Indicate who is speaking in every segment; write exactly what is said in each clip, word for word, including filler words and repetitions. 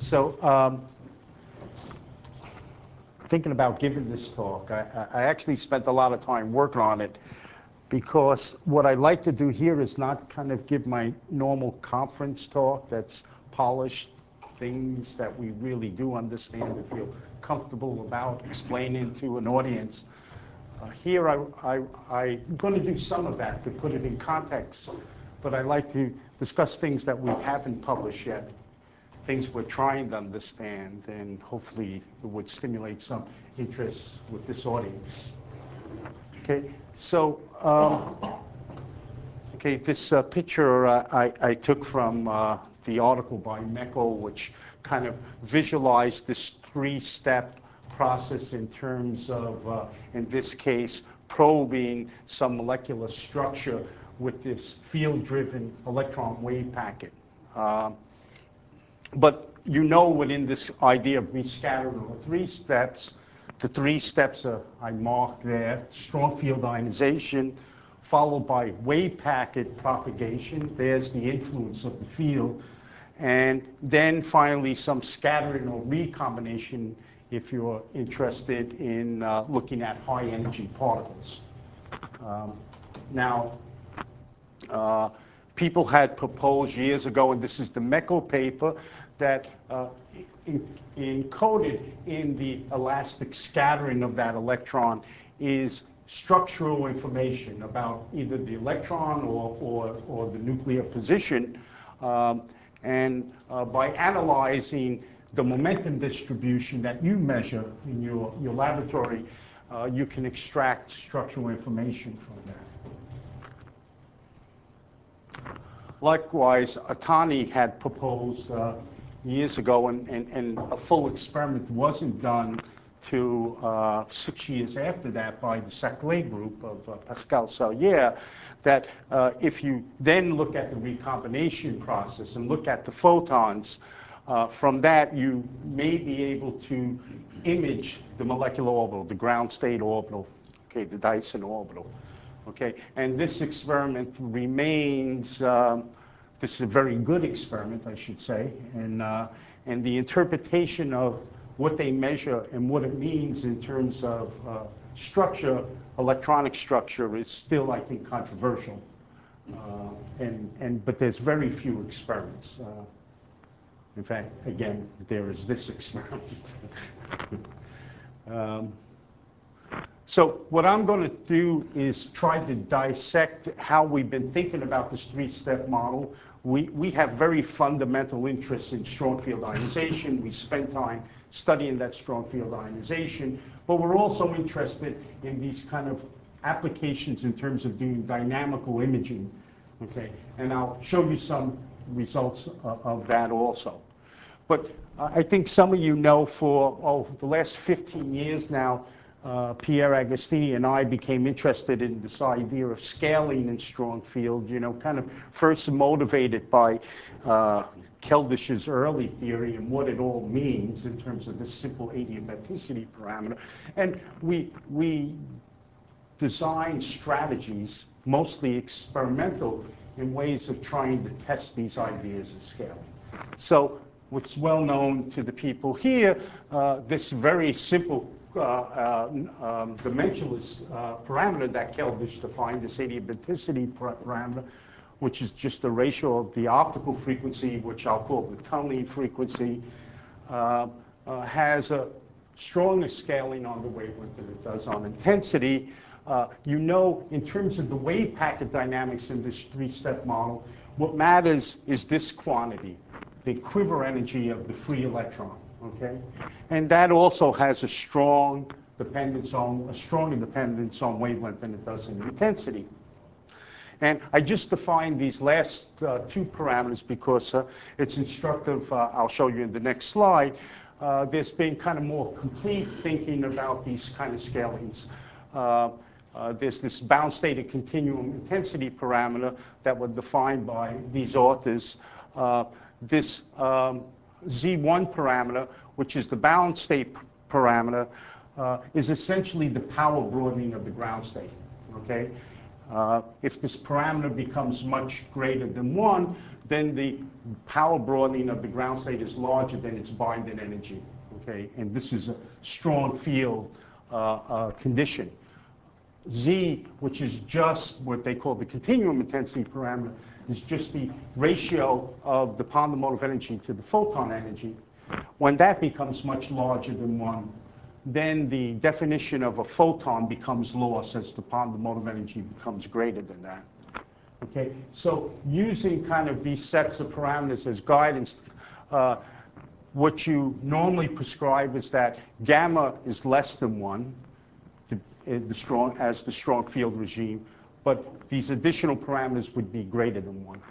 Speaker 1: So um, thinking about giving this talk, I, I actually spent a lot of time working on it, because what I like to do here is not kind of give my normal conference talk that's polished, things that we really do understand and feel comfortable about explaining to an audience. Uh, here I, I, I'm going to do some of that to put it in context, but I like to discuss things that we haven't published yet, things we're trying to understand, and hopefully it would stimulate some interest with this audience. Okay, so um, okay, this uh, picture uh, I, I took from uh, the article by Meckel, which kind of visualized this three-step process in terms of, uh, in this case, probing some molecular structure with this field-driven electron wave packet. Um, but you know, within this idea of rescattering or three steps, the three steps are, I marked there: strong field ionization, followed by wave packet propagation. There's the influence of the field. And then finally some scattering or recombination if you're interested in uh, looking at high energy particles. Um, now, uh, people had proposed years ago, and this is the Meckel paper, that uh, in, encoded in the elastic scattering of that electron is structural information about either the electron or, or, or the nuclear position. Um, and uh, by analyzing the momentum distribution that you measure in your, your laboratory, uh, you can extract structural information from that. Likewise, Atani had proposed uh, years ago, and, and, and a full experiment wasn't done till uh, six years after that by the Saclay group of uh, Pascal Sallier, that uh, if you then look at the recombination process and look at the photons, uh, from that you may be able to image the molecular orbital, the ground state orbital, okay, the Dyson orbital. Okay, and this experiment remains, um, this is a very good experiment, I should say, and, uh, and the interpretation of what they measure and what it means in terms of uh, structure, electronic structure, is still, I think, controversial. Uh, and, and, but there's very few experiments. Uh, in fact, again, there is this experiment. um, So what I'm going to do is try to dissect how we've been thinking about this three-step model. We, we have very fundamental interests in strong field ionization. We spend time studying that strong field ionization, but we're also interested in these kind of applications in terms of doing dynamical imaging, okay? And I'll show you some results of, of that also. But uh, I think some of you know, for oh, the last fifteen years now, Uh, Pierre Agostini and I became interested in this idea of scaling in strong field, you know, kind of first motivated by uh, Keldish's early theory and what it all means in terms of this simple adiabaticity parameter. And we, we designed strategies, mostly experimental, in ways of trying to test these ideas of scaling. So what's well known to the people here, uh, this very simple Uh, uh, um, dimensionless uh, parameter that Keldysh defined, this adiabaticity parameter, which is just the ratio of the optical frequency, which I'll call the tunneling frequency, uh, uh, has a stronger scaling on the wavelength than it does on intensity. Uh, you know, in terms of the wave packet dynamics in this three-step model, what matters is this quantity, the quiver energy of the free electron. Okay, and that also has a strong dependence on a stronger dependence on wavelength than it does in intensity. And I just defined these last uh, two parameters because uh, it's instructive. Uh, I'll show you in the next slide. Uh, there's been kind of more complete thinking about these kind of scalings. Uh, uh, there's this bound state and continuum intensity parameter that were defined by these authors. Uh, this um, Z one parameter, which is the bound state parameter, uh, is essentially the power broadening of the ground state, okay? Uh, if this parameter becomes much greater than one, then the power broadening of the ground state is larger than its binding energy. Okay, and this is a strong field uh, uh, condition. Z, which is just what they call the continuum intensity parameter, is just the ratio of the Pond motive energy to the photon energy. When that becomes much larger than one, then the definition of a photon becomes lost as the Pond motive energy becomes greater than that. Okay, so using kind of these sets of parameters as guidance, uh, what you normally prescribe is that gamma is less than one, the, the strong, as the strong field regime, but these additional parameters would be greater than one.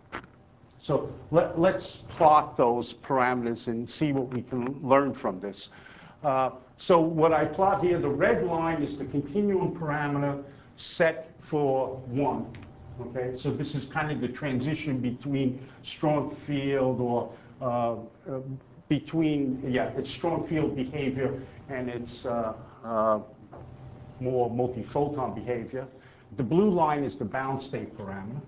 Speaker 1: So let, let's plot those parameters and see what we can learn from this. Uh, so what I plot here, the red line is the continuum parameter set for one. Okay, so this is kind of the transition between strong field or uh, uh, between, yeah, it's strong field behavior and it's uh, uh, more multi-photon behavior. The blue line is the bound state parameter.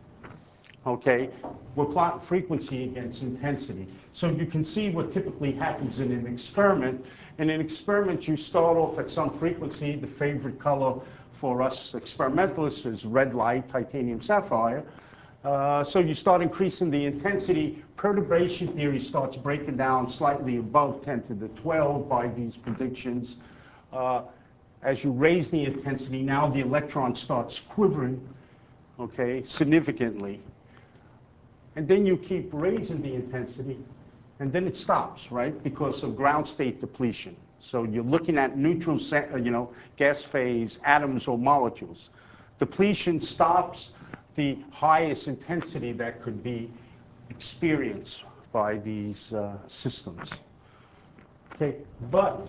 Speaker 1: Okay, we're plotting frequency against intensity. So you can see what typically happens in an experiment. In an experiment, you start off at some frequency. The favorite color for us experimentalists is red light, titanium sapphire. Uh, so you start increasing the intensity. Perturbation theory starts breaking down slightly above ten to the twelve by these predictions. Uh, as you raise the intensity, now the electron starts quivering, okay, significantly. And then you keep raising the intensity, and then it stops, right, because of ground state depletion. So you're looking at neutral, you know, gas phase, atoms or molecules. Depletion stops the highest intensity that could be experienced by these uh, systems. Okay, but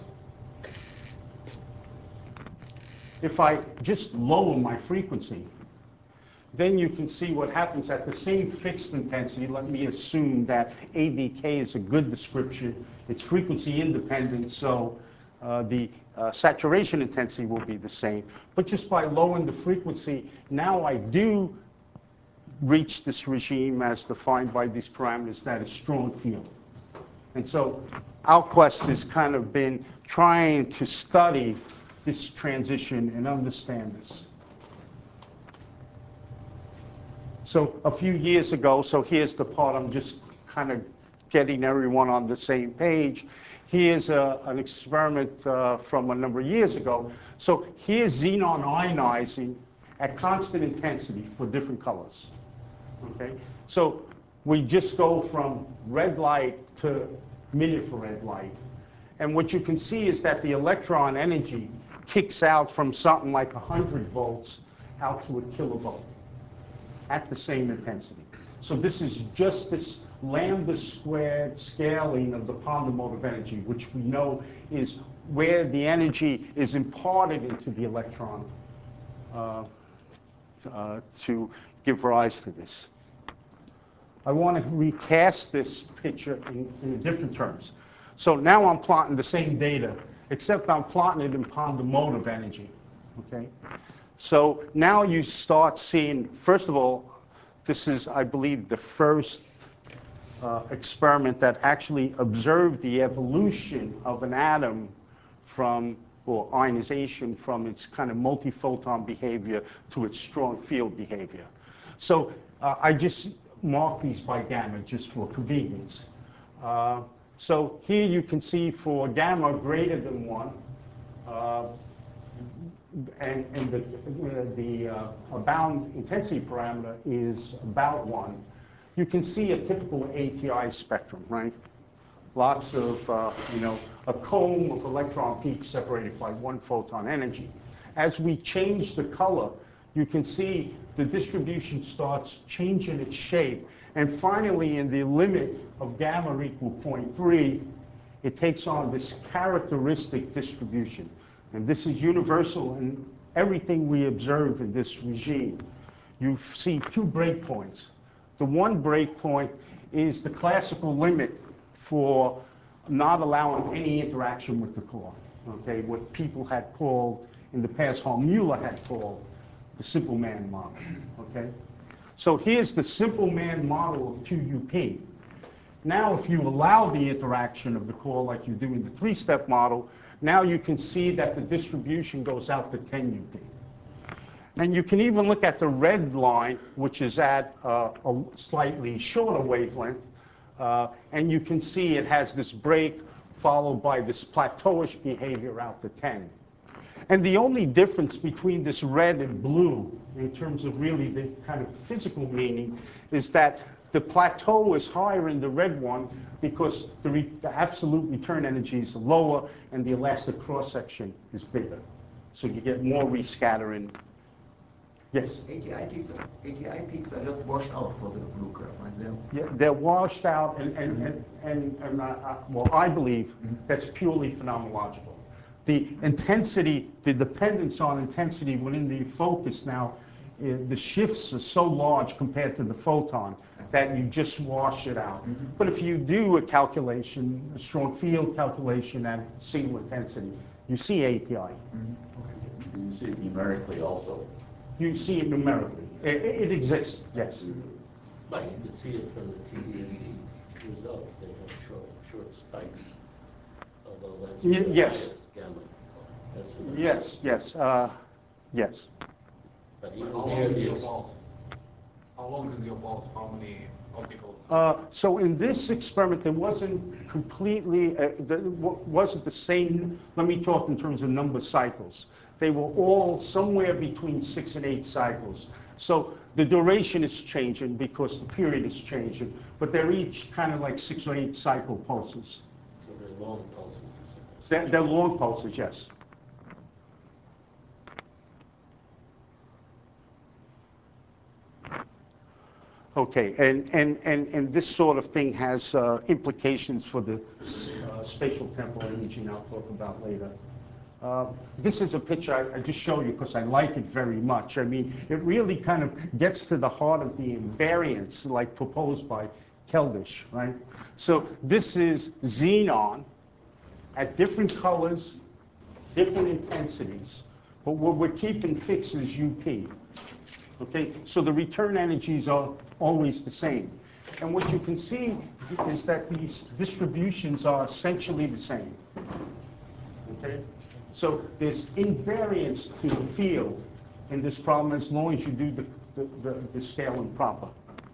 Speaker 1: if I just lower my frequency, then you can see what happens at the same fixed intensity. Let me assume that A D K is a good description. It's frequency independent, so uh, the uh, saturation intensity will be the same. But just by lowering the frequency, now I do reach this regime as defined by these parameters that is strong field. And so our quest has kind of been trying to study this transition and understand this. So a few years ago, so here's the part I'm just kind of getting everyone on the same page. Here's a, an experiment uh, from a number of years ago. So here's xenon ionizing at constant intensity for different colors. Okay, so we just go from red light to mid-infrared light. And what you can see is that the electron energy kicks out from something like one hundred volts out to a kilovolt at the same intensity. So this is just this lambda squared scaling of the Pond motive energy, which we know is where the energy is imparted into the electron uh, uh, to give rise to this. I want to recast this picture in, in different terms. So now I'm plotting the same data, except I'm plotting it in Pond motive energy. Okay? So now you start seeing, first of all, this is, I believe, the first uh, experiment that actually observed the evolution of an atom from, or ionization from its kind of multi-photon behavior to its strong field behavior. So uh, I just mark these by gamma just for convenience. Uh, so here you can see for gamma greater than one, uh, and, and the, the uh, bound intensity parameter is about one, you can see a typical A T I spectrum, right? Lots of, uh, you know, a comb of electron peaks separated by one photon energy. As we change the color, you can see the distribution starts changing its shape. And finally, in the limit of gamma equal zero point three, it takes on this characteristic distribution. And this is universal in everything we observe in this regime. You see two breakpoints. The one breakpoint is the classical limit for not allowing any interaction with the core. Okay, what people had called, in the past, Hall-Mueller had called the simple man model, okay? So here's the simple man model of two U P. Now if you allow the interaction of the core like you do in the three-step model, now you can see that the distribution goes out to ten U P. And you can even look at the red line, which is at uh, a slightly shorter wavelength, uh, and you can see it has this break followed by this plateauish behavior out to ten. And the only difference between this red and blue, in terms of really the kind of physical meaning, is that the plateau is higher in the red one because the, re the absolute return energy is lower and the elastic cross-section is bigger. So you get more rescattering. Yes?
Speaker 2: A T I peaks, A T I peaks are just washed out for the blue curve, right there.
Speaker 1: Yeah, they're washed out, and, and, and, and, and uh, uh, well, I believe that's purely phenomenological. The intensity, the dependence on intensity within the focus now, uh, the shifts are so large compared to the photon that you just wash it out. Mm-hmm. But if you do a calculation, a strong field calculation at single intensity, you see A T I.
Speaker 3: Mm-hmm. Okay. You see it numerically also.
Speaker 1: You see it numerically. It, it exists, yes.
Speaker 4: But you can see it from the T D S E results. They have short, short spikes, although that's
Speaker 1: Y
Speaker 4: the
Speaker 1: yes.
Speaker 4: highest gamma. That's what
Speaker 1: Yes, yes, uh, yes.
Speaker 4: But
Speaker 3: How
Speaker 4: even
Speaker 3: long
Speaker 4: there,
Speaker 3: is
Speaker 4: the
Speaker 3: your
Speaker 4: ex-
Speaker 3: pulse? How long is your pulse? How many opticals?
Speaker 1: Uh, so in this experiment, there wasn't completely, uh, the, wasn't the same, let me talk in terms of number of cycles. They were all somewhere between six and eight cycles. So the duration is changing because the period is changing, but they're each kind of like six or eight cycle pulses.
Speaker 4: so they're long pulses.
Speaker 1: They're, they're long pulses, yes. Okay, and, and, and, and this sort of thing has uh, implications for the uh, spatial temporal imaging I'll talk about later. Uh, this is a picture I, I just show you because I like it very much. I mean, it really kind of gets to the heart of the invariance like proposed by Keldysh, right? So this is xenon at different colors, different intensities, but what we're keeping fixed is U P. Okay, so the return energies are always the same. And what you can see is that these distributions are essentially the same. Okay, so there's invariance to the field in this problem as long as you do the, the, the, the scaling proper.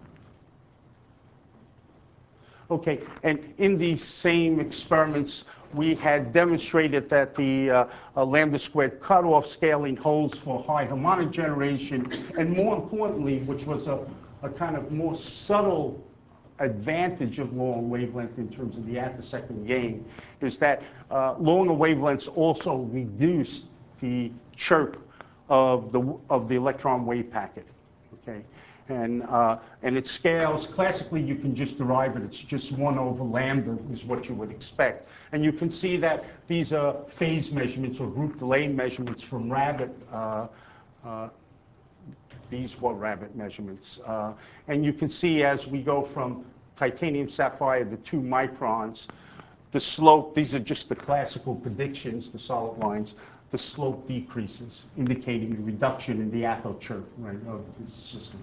Speaker 1: Okay, and in these same experiments, we had demonstrated that the uh, uh, lambda squared cutoff scaling holds for high harmonic generation, and more importantly, which was a, a kind of more subtle advantage of long wavelength in terms of the attosecond gain, is that uh, longer wavelengths also reduce the chirp of the, of the electron wave packet. Okay. And, uh, and it scales. Classically, you can just derive it. It's just one over lambda is what you would expect. And you can see that these are phase measurements or group delay measurements from rabbit. Uh, uh, these were rabbit measurements. Uh, and you can see as we go from titanium sapphire to two microns, the slope, these are just the classical predictions, the solid lines, the slope decreases, indicating a reduction in the aperture, right, of the system.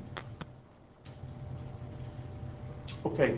Speaker 1: Okay.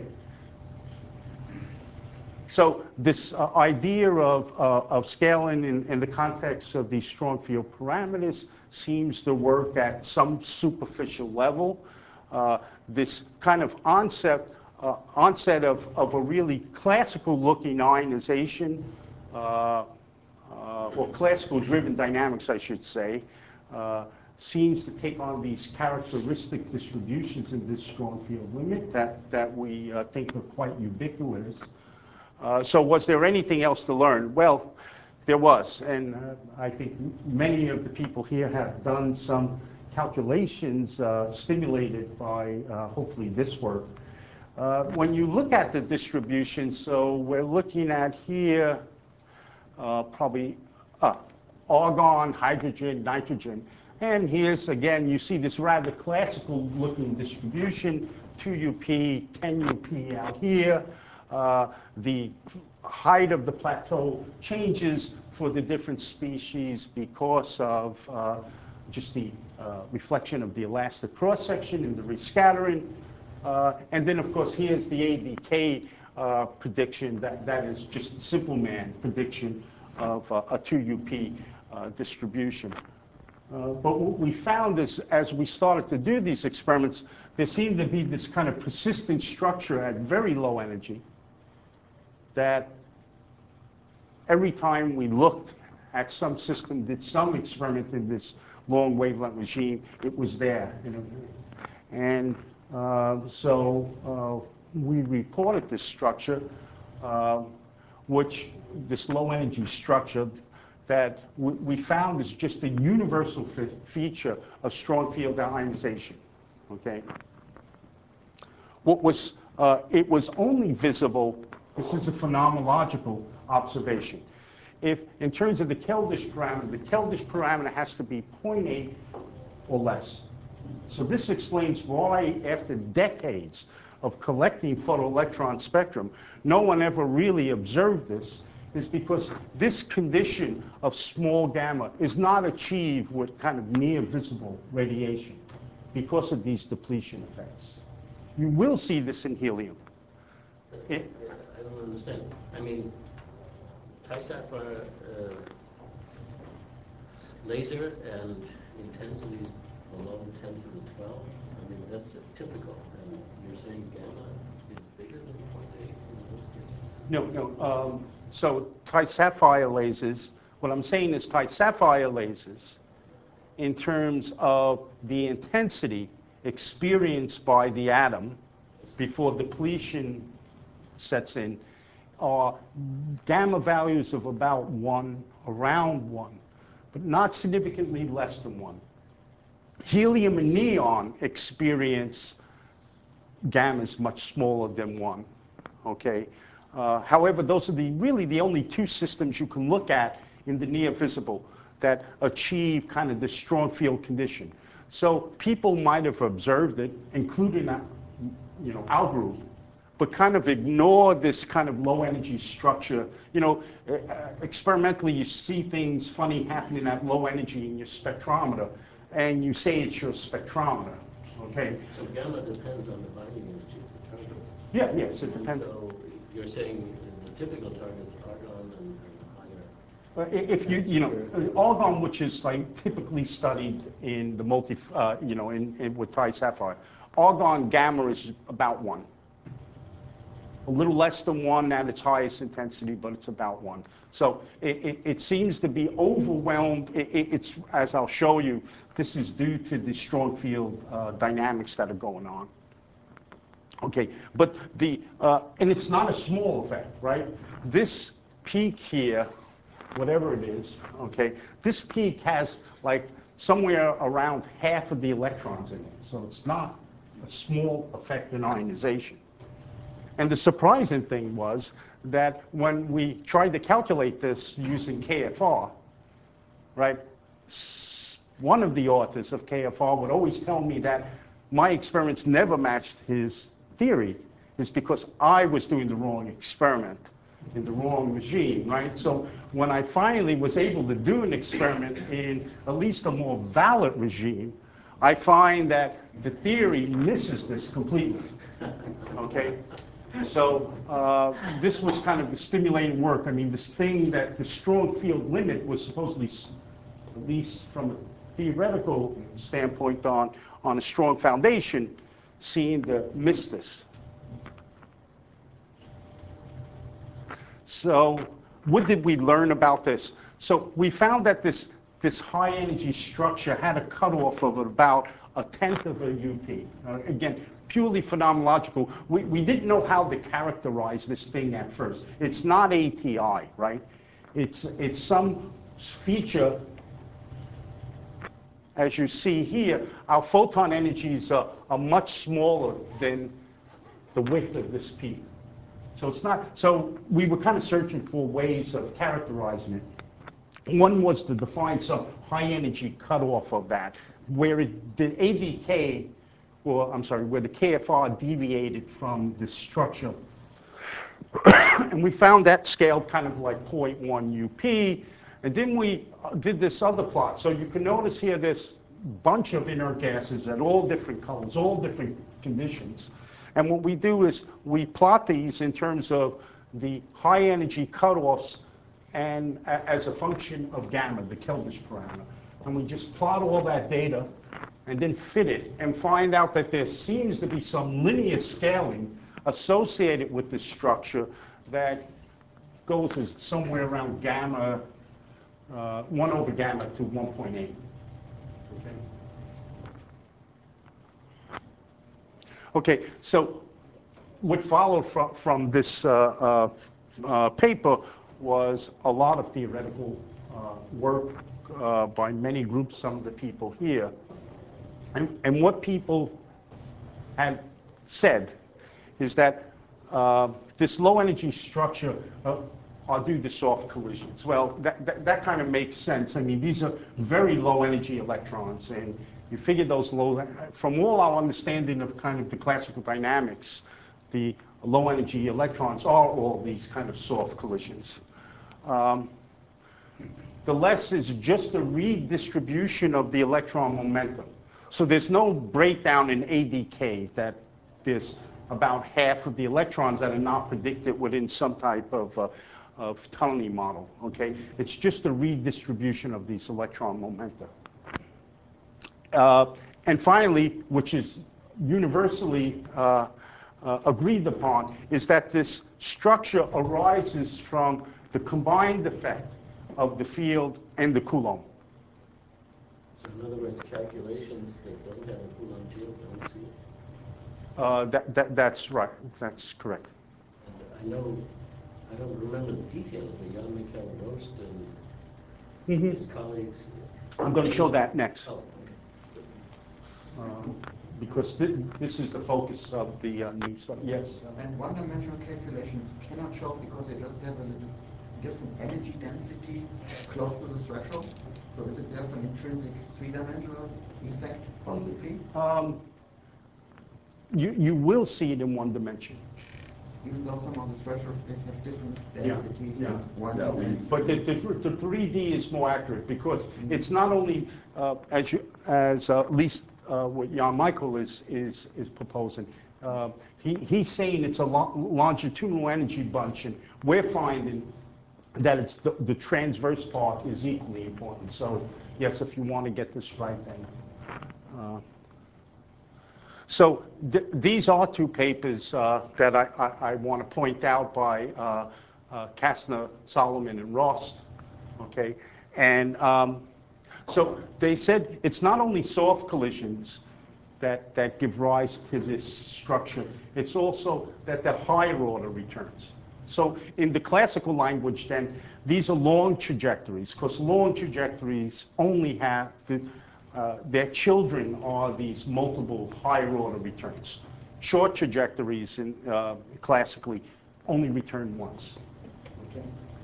Speaker 1: So this uh, idea of, uh, of scaling in, in the context of these strong field parameters seems to work at some superficial level. Uh, this kind of onset, uh, onset of, of a really classical-looking ionization, uh, uh, or classical-driven dynamics, I should say, uh, seems to take on these characteristic distributions in this strong field limit that, that we uh, think are quite ubiquitous. Uh, so was there anything else to learn? Well, there was, and uh, I think many of the people here have done some calculations uh, stimulated by uh, hopefully this work. Uh, when you look at the distribution, so we're looking at here uh, probably uh, argon, hydrogen, nitrogen. And here's, again, you see this rather classical looking distribution, two U P, ten U P out here. Uh, the height of the plateau changes for the different species because of uh, just the uh, reflection of the elastic cross-section and the rescattering. Uh, and then, of course, here's the A D K uh, prediction. That, that is just simple man prediction of uh, a two U P uh, distribution. Uh, but what we found is, as we started to do these experiments, there seemed to be this kind of persistent structure at very low energy that every time we looked at some system, did some experiment in this long wavelength regime, it was there. You know? And uh, so uh, we reported this structure, uh, which this low energy structure that we, we found is just a universal fe feature of strong field ionization. Okay. What was uh, it was only visible. This is a phenomenological observation. If, in terms of the Keldysh parameter, the Keldysh parameter has to be zero point eight or less. So this explains why, after decades of collecting photoelectron spectrum, no one ever really observed this, is because this condition of small gamma is not achieved with kind of near visible radiation because of these depletion effects. You will see this in helium. It,
Speaker 4: I don't understand. I mean, Ti-Sapphire uh, laser and intensities below ten to the twelve. I mean, that's typical. And you're saying gamma is bigger than zero point eight in those cases?
Speaker 1: No, no. Um, so Ti-Sapphire lasers, what I'm saying is Ti-Sapphire lasers, in terms of the intensity experienced by the atom before depletion sets in, are gamma values of about one, around one, but not significantly less than one. Helium and neon experience gammas much smaller than one, okay? Uh, however, those are the, really the only two systems you can look at in the near visible that achieve kind of this strong field condition. So people might have observed it, including you know, our group, but kind of ignore this kind of low energy structure. You know, uh, experimentally you see things funny happening at low energy in your spectrometer, and you say it's your spectrometer, okay?
Speaker 4: So gamma depends on the binding energy of the target.
Speaker 1: Yeah, yes, it depends.
Speaker 4: So you're saying the typical targets, argon and, and higher.
Speaker 1: Uh, If you, you know, argon, which is like typically studied in the multi, uh, you know, in, in with Ti-Sapphire, argon gamma is about one. A little less than one at its highest intensity, but it's about one. So it, it, it seems to be overwhelmed. It, it, it's, as I'll show you, this is due to the strong field uh, dynamics that are going on. Okay, but the, uh, and it's not a small effect, right? This peak here, whatever it is, okay, this peak has like somewhere around half of the electrons in it. So it's not a small effect in ionization. And the surprising thing was that when we tried to calculate this using K F R, right, one of the authors of K F R would always tell me that my experiments never matched his theory, is because I was doing the wrong experiment in the wrong regime, right? So when I finally was able to do an experiment in at least a more valid regime, I find that the theory misses this completely, okay? So uh, this was kind of the stimulating work. I mean, this thing that the strong field limit was supposedly, at least from a theoretical standpoint on, on a strong foundation, seemed to miss this. So what did we learn about this? So we found that this, this high energy structure had a cutoff of about a tenth of a U P. Uh, again, purely phenomenological. We, we didn't know how to characterize this thing at first. It's not A T I, right? It's, it's some feature, as you see here, our photon energies are, are much smaller than the width of this peak. So it's not, so we were kind of searching for ways of characterizing it. One was to define some high energy cutoff of that, where it, the A D K, or I'm sorry, where the K F R deviated from the structure. And we found that scaled kind of like zero point one U P. And then we uh, did this other plot. So you can notice here this bunch of inert gases at all different colors, all different conditions. And what we do is we plot these in terms of the high energy cutoffs and a- as a function of gamma, the Keldysh parameter. And we just plot all that data and then fit it and find out that there seems to be some linear scaling associated with this structure that goes as somewhere around gamma, uh, one over gamma to one point eight. Okay. Okay, so what followed from, from this uh, uh, uh, paper was a lot of theoretical uh, work uh, by many groups, some of the people here. And, and what people had said is that uh, this low energy structure uh, are due to soft collisions. Well, that, that, that kind of makes sense. I mean, these are very low energy electrons, and you figure those low, from all our understanding of kind of the classical dynamics, the low energy electrons are all these kind of soft collisions. Um, the less is just a redistribution of the electron momentum. So there's no breakdown in A D K, that there's about half of the electrons that are not predicted within some type of, uh, of tunneling model, okay? It's just a redistribution of these electron momenta. Uh, and finally, which is universally uh, uh, agreed upon, is that this structure arises from the combined effect of the field and the Coulomb.
Speaker 4: So in other words, calculations that don't have a Coulomb field don't see it.
Speaker 1: Uh, that, that, that's right, that's correct.
Speaker 4: And I know, I don't remember the details, but Jan-Michael Rost and
Speaker 1: Mhm.
Speaker 4: his colleagues.
Speaker 1: I'm going to show that next.
Speaker 4: Oh, okay.
Speaker 1: Um, because th this is the focus of the uh, new stuff. Yes.
Speaker 2: And one-dimensional calculations cannot show because they just have a little different energy density close to the threshold. So is it therefore an intrinsic three-dimensional effect, possibly?
Speaker 1: Um, you, you will see it in one dimension.
Speaker 2: Even though some of the threshold states have different
Speaker 1: Yeah,
Speaker 2: densities
Speaker 1: yeah.
Speaker 2: and one
Speaker 1: Yeah,
Speaker 2: is
Speaker 1: but the, the, the three D is more accurate because it's not only, uh, as, you, as uh, at least uh, what Jan Michael is, is, is proposing, uh, he, he's saying it's a lo longitudinal energy bunch, and we're finding that it's the, the transverse part is equally important. So yes, if you want to get this right, then. Uh, So th these are two papers uh, that I, I, I want to point out by uh, uh, Kastner, Solomon, and Rost. Okay, and um, so they said it's not only soft collisions that that give rise to this structure. It's also that the higher order returns. So in the classical language, then these are long trajectories, because long trajectories only have the Uh, their children are these multiple higher order returns. Short trajectories in, uh, classically only return once. Okay.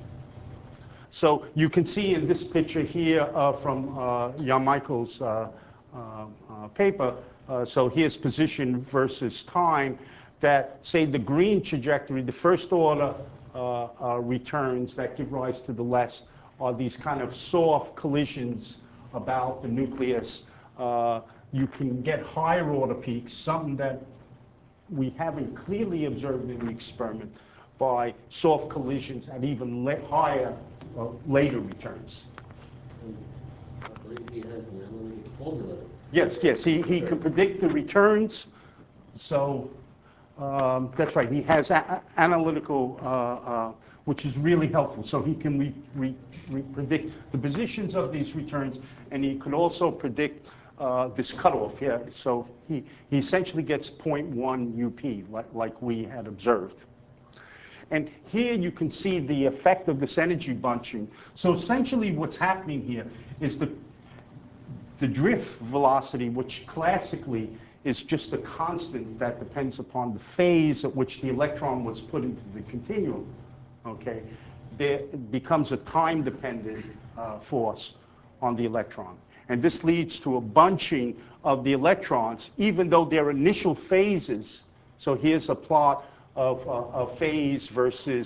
Speaker 1: So you can see in this picture here uh, from uh, Jan Michael's uh, uh, uh, paper, uh, so here's position versus time, that say the green trajectory, the first order uh, uh, returns that give rise to the less are these kind of soft collisions about the nucleus. Uh, you can get higher order peaks, something that we haven't clearly observed in the experiment, by soft collisions at even la higher, uh, later returns.
Speaker 4: And I believe he has an analytic formula.
Speaker 1: Yes, yes, he, he can predict the returns. So um, that's right, he has a analytical, uh, uh, which is really helpful. So he can re re re predict the positions of these returns, and he can also predict uh, this cutoff here. So he, he essentially gets zero point one U P, like, like we had observed. And here you can see the effect of this energy bunching. So essentially what's happening here is the, the drift velocity, which classically is just a constant that depends upon the phase at which the electron was put into the continuum, okay, there becomes a time-dependent uh, force on the electron. And this leads to a bunching of the electrons, even though their initial phases, so here's a plot of uh, a phase versus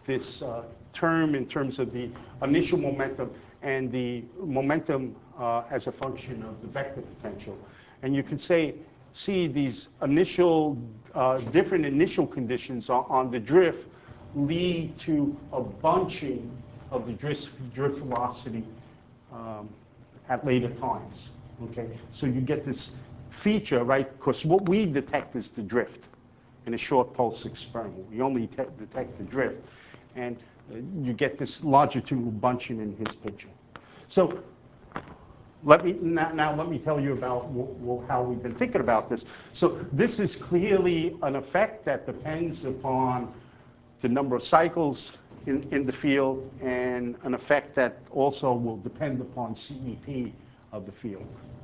Speaker 1: this uh, term in terms of the initial momentum and the momentum uh, as a function of the vector potential. And you can say, see these initial, uh, different initial conditions on, on the drift lead to a bunching of the drift, drift velocity um, at later times, okay? So you get this feature, right? Because what we detect is the drift in a short pulse experiment. We only te- detect the drift. And uh, you get this longitudinal bunching in his picture. So let me, now, now let me tell you about w- w- how we've been thinking about this. So this is clearly an effect that depends upon the number of cycles in, in the field, and an effect that also will depend upon C E P of the field.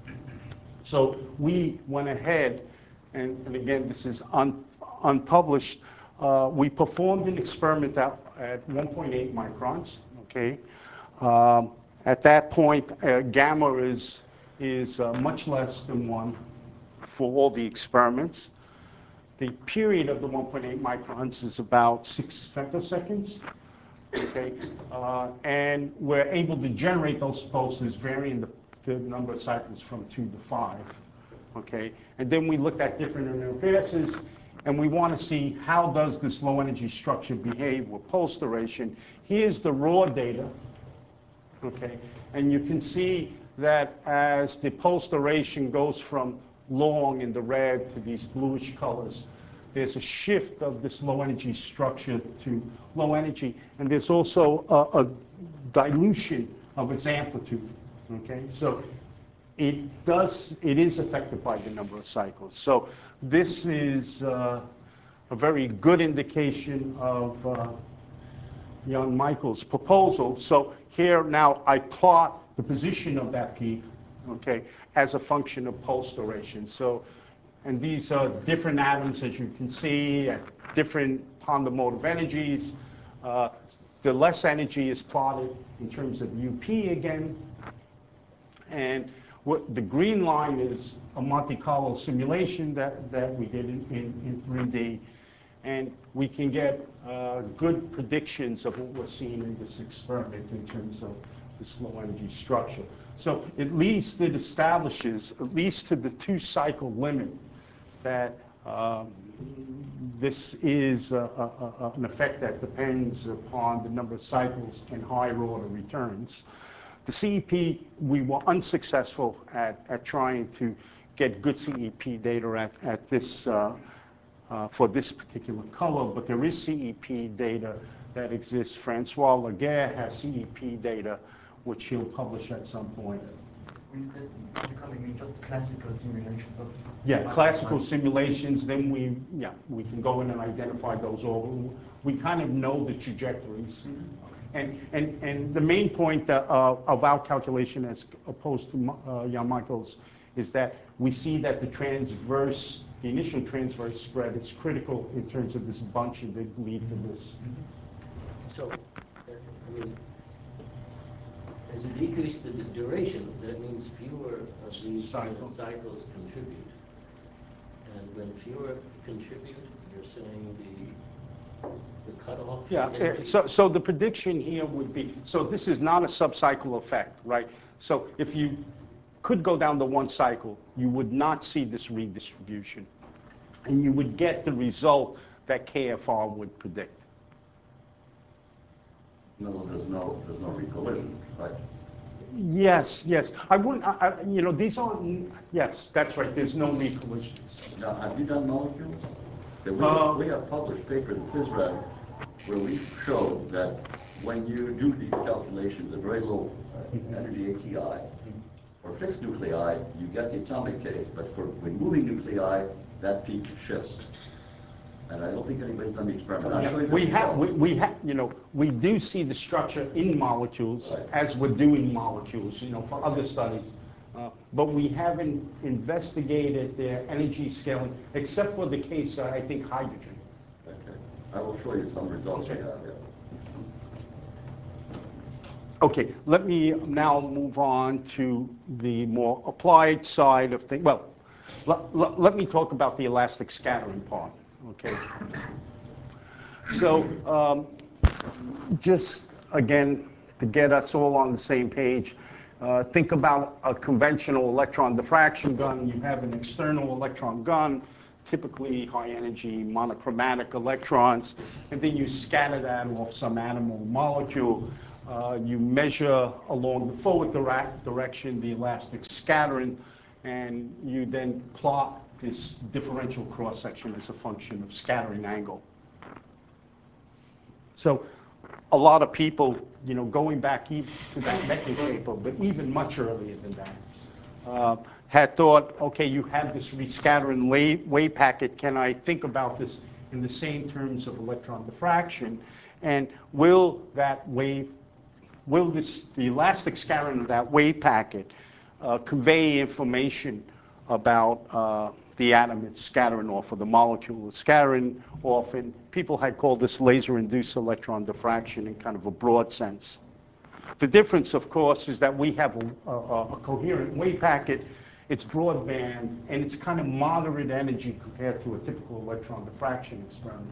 Speaker 1: So we went ahead, and, and again, this is un, unpublished. Uh, we performed an experiment at, at one point eight microns, okay? Um, at that point, uh, gamma is, is uh, much less than one for all the experiments. The period of the one point eight microns is about six femtoseconds, okay? Uh, and we're able to generate those pulses varying the, the number of cycles from two to five, okay? And then we looked at different interfaces, and we want to see how does this low energy structure behave with pulse duration. Here's the raw data, okay? And you can see that as the pulse duration goes from long in the red to these bluish colors, there's a shift of this low energy structure to low energy, and there's also a, a dilution of its amplitude, okay? So it does, it is affected by the number of cycles. So this is uh, a very good indication of uh, Jan Michael's proposal. So here now I plot the position of that peak, okay, as a function of pulse duration. So, and these are different atoms, as you can see, at different Ponda motive energies. Uh, the less energy is plotted in terms of U P again. And what the green line is a Monte Carlo simulation that, that we did in, in, in three D. And we can get uh, good predictions of what we're seeing in this experiment in terms of this low energy structure. So at least it establishes, at least to the two cycle limit, that um, this is a, a, a, an effect that depends upon the number of cycles and higher order returns. The C E P, we were unsuccessful at, at trying to get good C E P data at, at this, uh, uh, for this particular color, but there is C E P data that exists. Francois Laguerre has C E P data, which he'll publish at some point.
Speaker 2: When you said Monte you mean just classical simulations of...
Speaker 1: Yeah, classical simulations, then we, yeah, we can go in and identify those over. We kind of know the trajectories. Mm-hmm. And, and, and the main point uh, of our calculation as opposed to uh, Jan Michael's is that we see that the transverse, the initial transverse spread is critical in terms of this bunching that lead to this.
Speaker 4: So, uh, I mean, as you decrease the duration, that means fewer of these
Speaker 1: Cycle.
Speaker 4: uh, cycles contribute. And when fewer contribute, you're saying the, the cutoff
Speaker 1: Yeah,
Speaker 4: energy-
Speaker 1: uh, so, so the prediction here would be, so this is not a subcycle effect, right? So if you could go down to one cycle, you would not see this redistribution. And you would get the result that K F R would predict.
Speaker 5: No, there's no, there's no recollision, right?
Speaker 1: Yes, yes. I wouldn't, I, I, you know, these aren't, yes, that's right, there's no recollisions.
Speaker 5: Now, have you done molecules? Yeah, we,
Speaker 1: Uh,
Speaker 5: have, we have published papers in PhysRev where we showed that when you do these calculations at very low uh, energy A T I, for fixed nuclei, you get the atomic case, but for when moving nuclei, that peak shifts. And I don't think anybody's done the experiment. I'll show you the
Speaker 1: We have, we,
Speaker 5: results.
Speaker 1: we have, you know, we do see the structure in molecules
Speaker 5: Right.
Speaker 1: as we're doing molecules, you know, for other studies. Uh, but we haven't investigated their energy scaling, except for the case, uh, I think, hydrogen.
Speaker 5: Okay. I will show you some results we
Speaker 1: Okay.
Speaker 5: have, yeah.
Speaker 1: Okay, let me now move on to the more applied side of things. Well, let, let, let me talk about the elastic scattering part, okay? So um, just, again, to get us all on the same page, uh, think about a conventional electron diffraction gun. You have an external electron gun, typically high energy monochromatic electrons, and then you scatter that off some atom or molecule. Uh, you measure along the forward direct direction the elastic scattering, and you then plot this differential cross-section as a function of scattering angle. So a lot of people, you know, going back even to that Mecklin paper, but even much earlier than that, uh, had thought, okay, you have this rescattering wave, wave packet. Can I think about this in the same terms of electron diffraction? And will that wave, will this, the elastic scattering of that wave packet uh, convey information about uh, the atom it's scattering off, or the molecule it's scattering off? And people had called this laser-induced electron diffraction in kind of a broad sense. The difference, of course, is that we have a, a, a coherent wave packet. It's broadband, and it's kind of moderate energy compared to a typical electron diffraction experiment.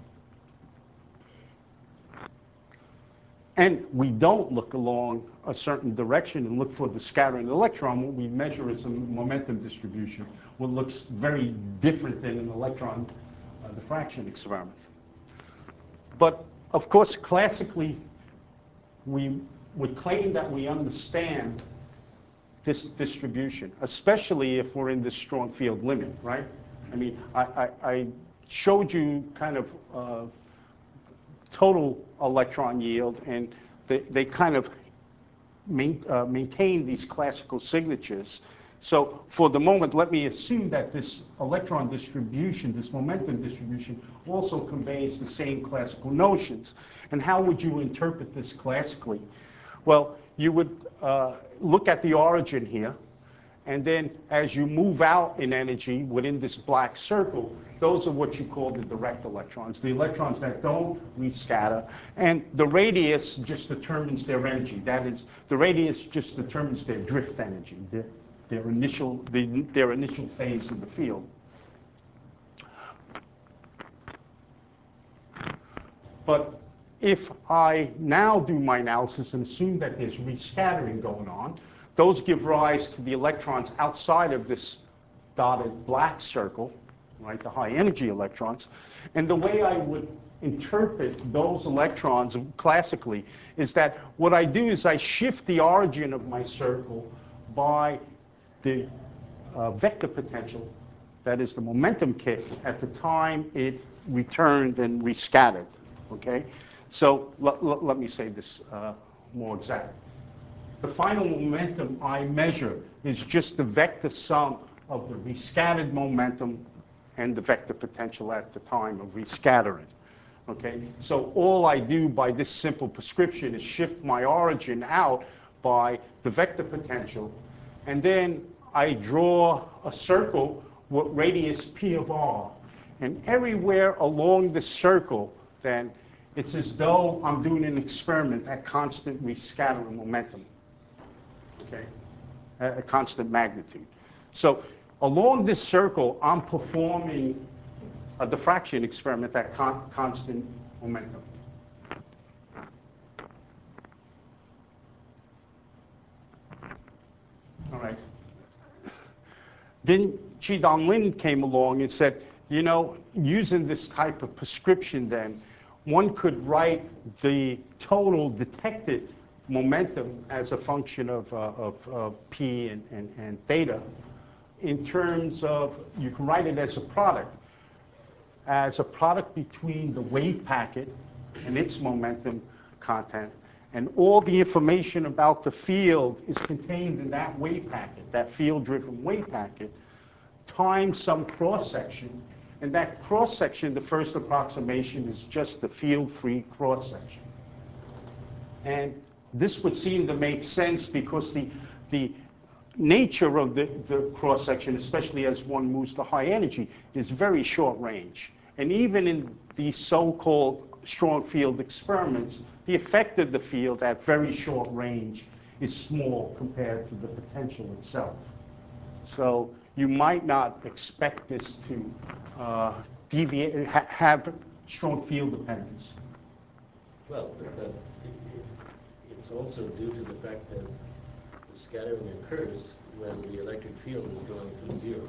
Speaker 1: And we don't look along a certain direction and look for the scattering electron. What we measure is a momentum distribution, what looks very different than an electron uh, diffraction experiment. But of course, classically, we would claim that we understand this distribution, especially if we're in this strong field limit, right? I mean, I, I, I showed you kind of uh, total electron yield, and they, they kind of main, uh, maintain these classical signatures. So for the moment, let me assume that this electron distribution, this momentum distribution, also conveys the same classical notions. And how would you interpret this classically? Well, you would uh, look at the origin here, and then as you move out in energy within this black circle, those are what you call the direct electrons, the electrons that don't rescatter. And the radius just determines their energy. That is, the radius just determines their drift energy, their, their, initial, the, their initial phase in the field. But if I now do my analysis and assume that there's rescattering going on, those give rise to the electrons outside of this dotted black circle, right, the high energy electrons. And the way I would interpret those electrons classically is that what I do is I shift the origin of my circle by the uh, vector potential, that is the momentum kick, at the time it returned and rescattered, okay? So let, let, let me say this uh, more exactly. The final momentum I measure is just the vector sum of the rescattered momentum and the vector potential at the time of rescattering, okay? So all I do by this simple prescription is shift my origin out by the vector potential, and then I draw a circle with radius p of r. And everywhere along the circle, then, it's as though I'm doing an experiment at constant rescattering momentum, okay, at a constant magnitude. So along this circle, I'm performing a diffraction experiment at con constant momentum. All right. Then Chi-Dan Lin came along and said, you know, using this type of prescription then, one could write the total detected momentum as a function of, uh, of, of p and, and, and theta in terms of, you can write it as a product, as a product between the wave packet and its momentum content, and all the information about the field is contained in that wave packet, that field-driven wave packet, times some cross-section. And that cross-section, the first approximation, is just the field-free cross-section. And this would seem to make sense because the, the nature of the, the cross-section, especially as one moves to high energy, is very short range. And even in these so-called strong field experiments, the effect of the field at very short range is small compared to the potential itself. So you might not expect this to uh, deviate, ha have strong field dependence.
Speaker 4: Well, but but it- it- it's also due to the fact that the scattering occurs when the electric field is going through zero.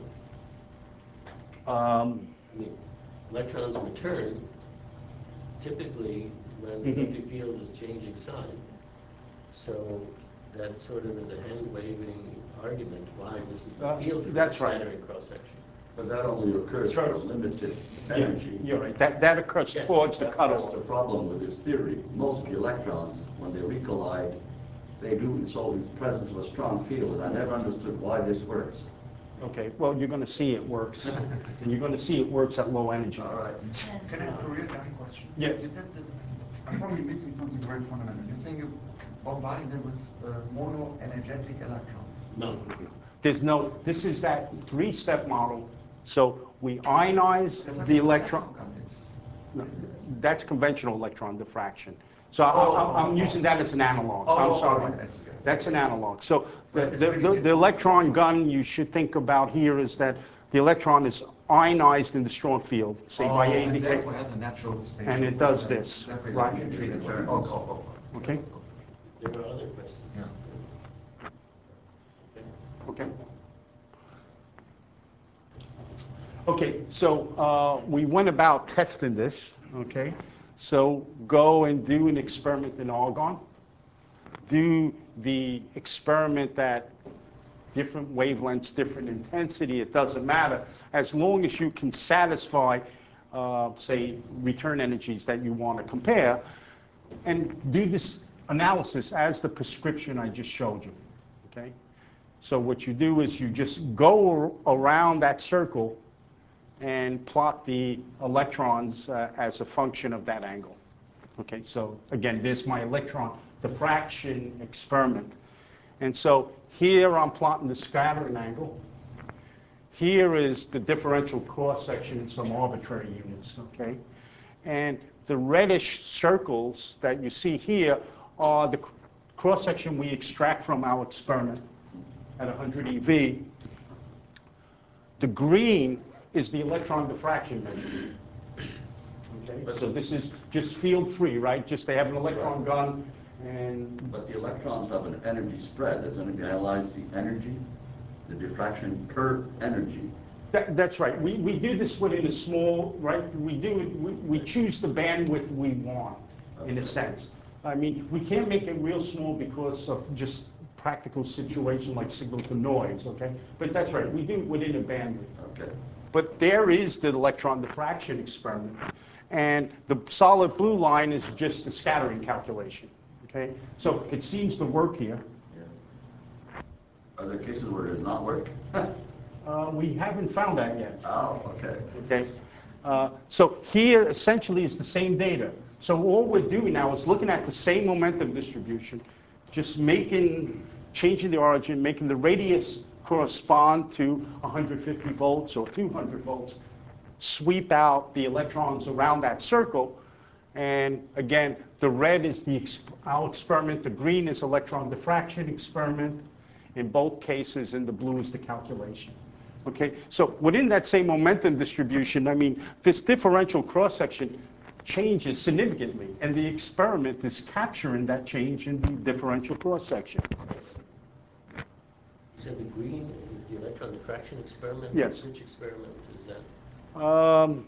Speaker 1: Um,
Speaker 4: I mean, electrons return typically when the
Speaker 1: Mhm.
Speaker 4: electric field is changing sign. So that sort of is a hand-waving argument why this is the
Speaker 1: Uh,
Speaker 4: field for the
Speaker 1: that's right.
Speaker 4: scattering cross-section.
Speaker 5: But that only occurs for limited
Speaker 1: yeah,
Speaker 5: energy.
Speaker 1: you're right. That, that occurs
Speaker 4: Yes.
Speaker 1: towards the
Speaker 5: That's that's
Speaker 1: cutoff.
Speaker 5: the problem with this theory. Most of the electrons, when they recollide, they do it so in presence of a strong field, and I never understood why this works.
Speaker 1: Okay, well, you're going to see it works. And you're going to see it works at low energy.
Speaker 5: All right.
Speaker 6: Can I ask a real dumb question?
Speaker 1: Yes.
Speaker 6: You said that, I'm probably missing something very fundamental. You're saying you're bombarding them with uh, mono-energetic electrons.
Speaker 4: No.
Speaker 1: There's no, this is that three-step model. So we ionize
Speaker 6: That's not
Speaker 1: the
Speaker 6: an
Speaker 1: electron.
Speaker 6: gun, it's-
Speaker 1: No, that's conventional electron diffraction. So I- I- I'm using that as an analog.
Speaker 6: Oh,
Speaker 1: I'm sorry.
Speaker 6: alright, I see.
Speaker 1: That's an analog. So the, the, the- the electron gun you should think about here is that the electron is ionized in the strong field, say by
Speaker 6: Oh,
Speaker 1: A
Speaker 6: and
Speaker 1: to
Speaker 6: therefore
Speaker 1: K.
Speaker 6: has a natural state.
Speaker 1: And it does this,
Speaker 6: Therefore you
Speaker 1: right.
Speaker 6: can treat it for- oh, oh, oh.
Speaker 1: Okay?
Speaker 4: There are other questions.
Speaker 6: Yeah.
Speaker 4: Okay.
Speaker 1: Okay. Okay, so uh, we went about testing this, okay? So go and do an experiment in argon. Do the experiment at different wavelengths, different intensity, it doesn't matter, as long as you can satisfy, uh, say, return energies that you want to compare, and do this analysis as the prescription I just showed you, okay? So what you do is you just go around that circle and plot the electrons uh, as a function of that angle. Okay, so again, there's my electron diffraction experiment. And so here I'm plotting the scattering angle. Here is the differential cross-section in some arbitrary units, okay? And the reddish circles that you see here are the cross-section we extract from our experiment at one hundred E V. The green is the electron diffraction measurement. Okay, so this is just field-free, right? Just they have an electron gun and
Speaker 5: But the electrons have an energy spread. Doesn't it analyze the energy, the diffraction per energy?
Speaker 1: That, that's right. We, we do this within a small, right? We do it, we, we choose the bandwidth we want, in a sense. I mean, we can't make it real small because of just practical situation like signal to noise, okay? But that's right, we do it within a bandwidth.
Speaker 5: Okay.
Speaker 1: But there is the electron diffraction experiment. And the solid blue line is just the scattering calculation, okay? So it seems to work here.
Speaker 5: Yeah. Are there cases where it does not work?
Speaker 1: Uh, we haven't found that yet.
Speaker 5: Oh, okay.
Speaker 1: Okay, uh, so here essentially is the same data. So all we're doing now is looking at the same momentum distribution, just making, changing the origin, making the radius correspond to one hundred fifty volts or two hundred volts, sweep out the electrons around that circle, and again, the red is the exp our experiment, the green is electron diffraction experiment, in both cases, and the blue is the calculation. Okay, so within that same momentum distribution, I mean, this differential cross-section changes significantly, and the experiment is capturing that change in the differential cross-section.
Speaker 4: You said the green is the electron diffraction experiment?
Speaker 1: Yes.
Speaker 4: Which experiment is that?
Speaker 1: Um,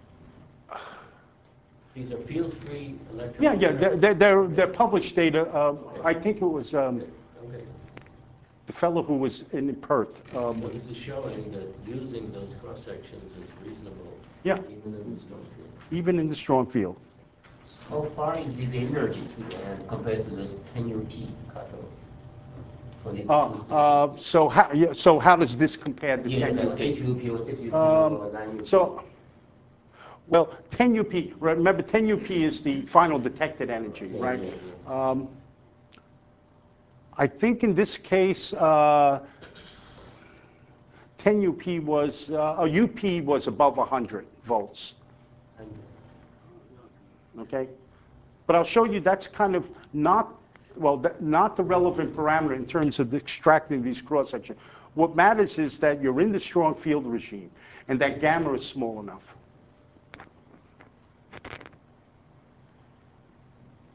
Speaker 4: These are field-free electron
Speaker 1: yeah, yeah, they're,
Speaker 4: diffraction-
Speaker 1: they're, they're, they're published data. Uh, I think it was um,
Speaker 4: Okay, okay.
Speaker 1: the fellow who was in Perth. Um,
Speaker 4: So this is showing that using those cross-sections is reasonable.
Speaker 1: Yeah.
Speaker 4: Even in the strong field.
Speaker 1: even in the strong field.
Speaker 7: How far is the energy to the end compared to this ten U P cutoff for these
Speaker 1: Uh,
Speaker 7: two
Speaker 1: uh,
Speaker 7: signals?
Speaker 1: so, how, yeah, so how does this compare to
Speaker 7: Yeah,
Speaker 1: ten U
Speaker 7: like
Speaker 1: P?
Speaker 7: eight U P or six U P
Speaker 1: Um,
Speaker 7: or nine U P.
Speaker 1: So, well, ten U P, remember ten U P is the final detected energy,
Speaker 7: Yeah,
Speaker 1: right?
Speaker 7: yeah, yeah.
Speaker 1: Um, I think in this case, uh, ten U P was, uh, a U P was above one hundred volts,
Speaker 4: And
Speaker 1: okay? But I'll show you that's kind of not, well, that, not the relevant parameter in terms of extracting these cross-sections. What matters is that you're in the strong field regime, and that gamma is small enough.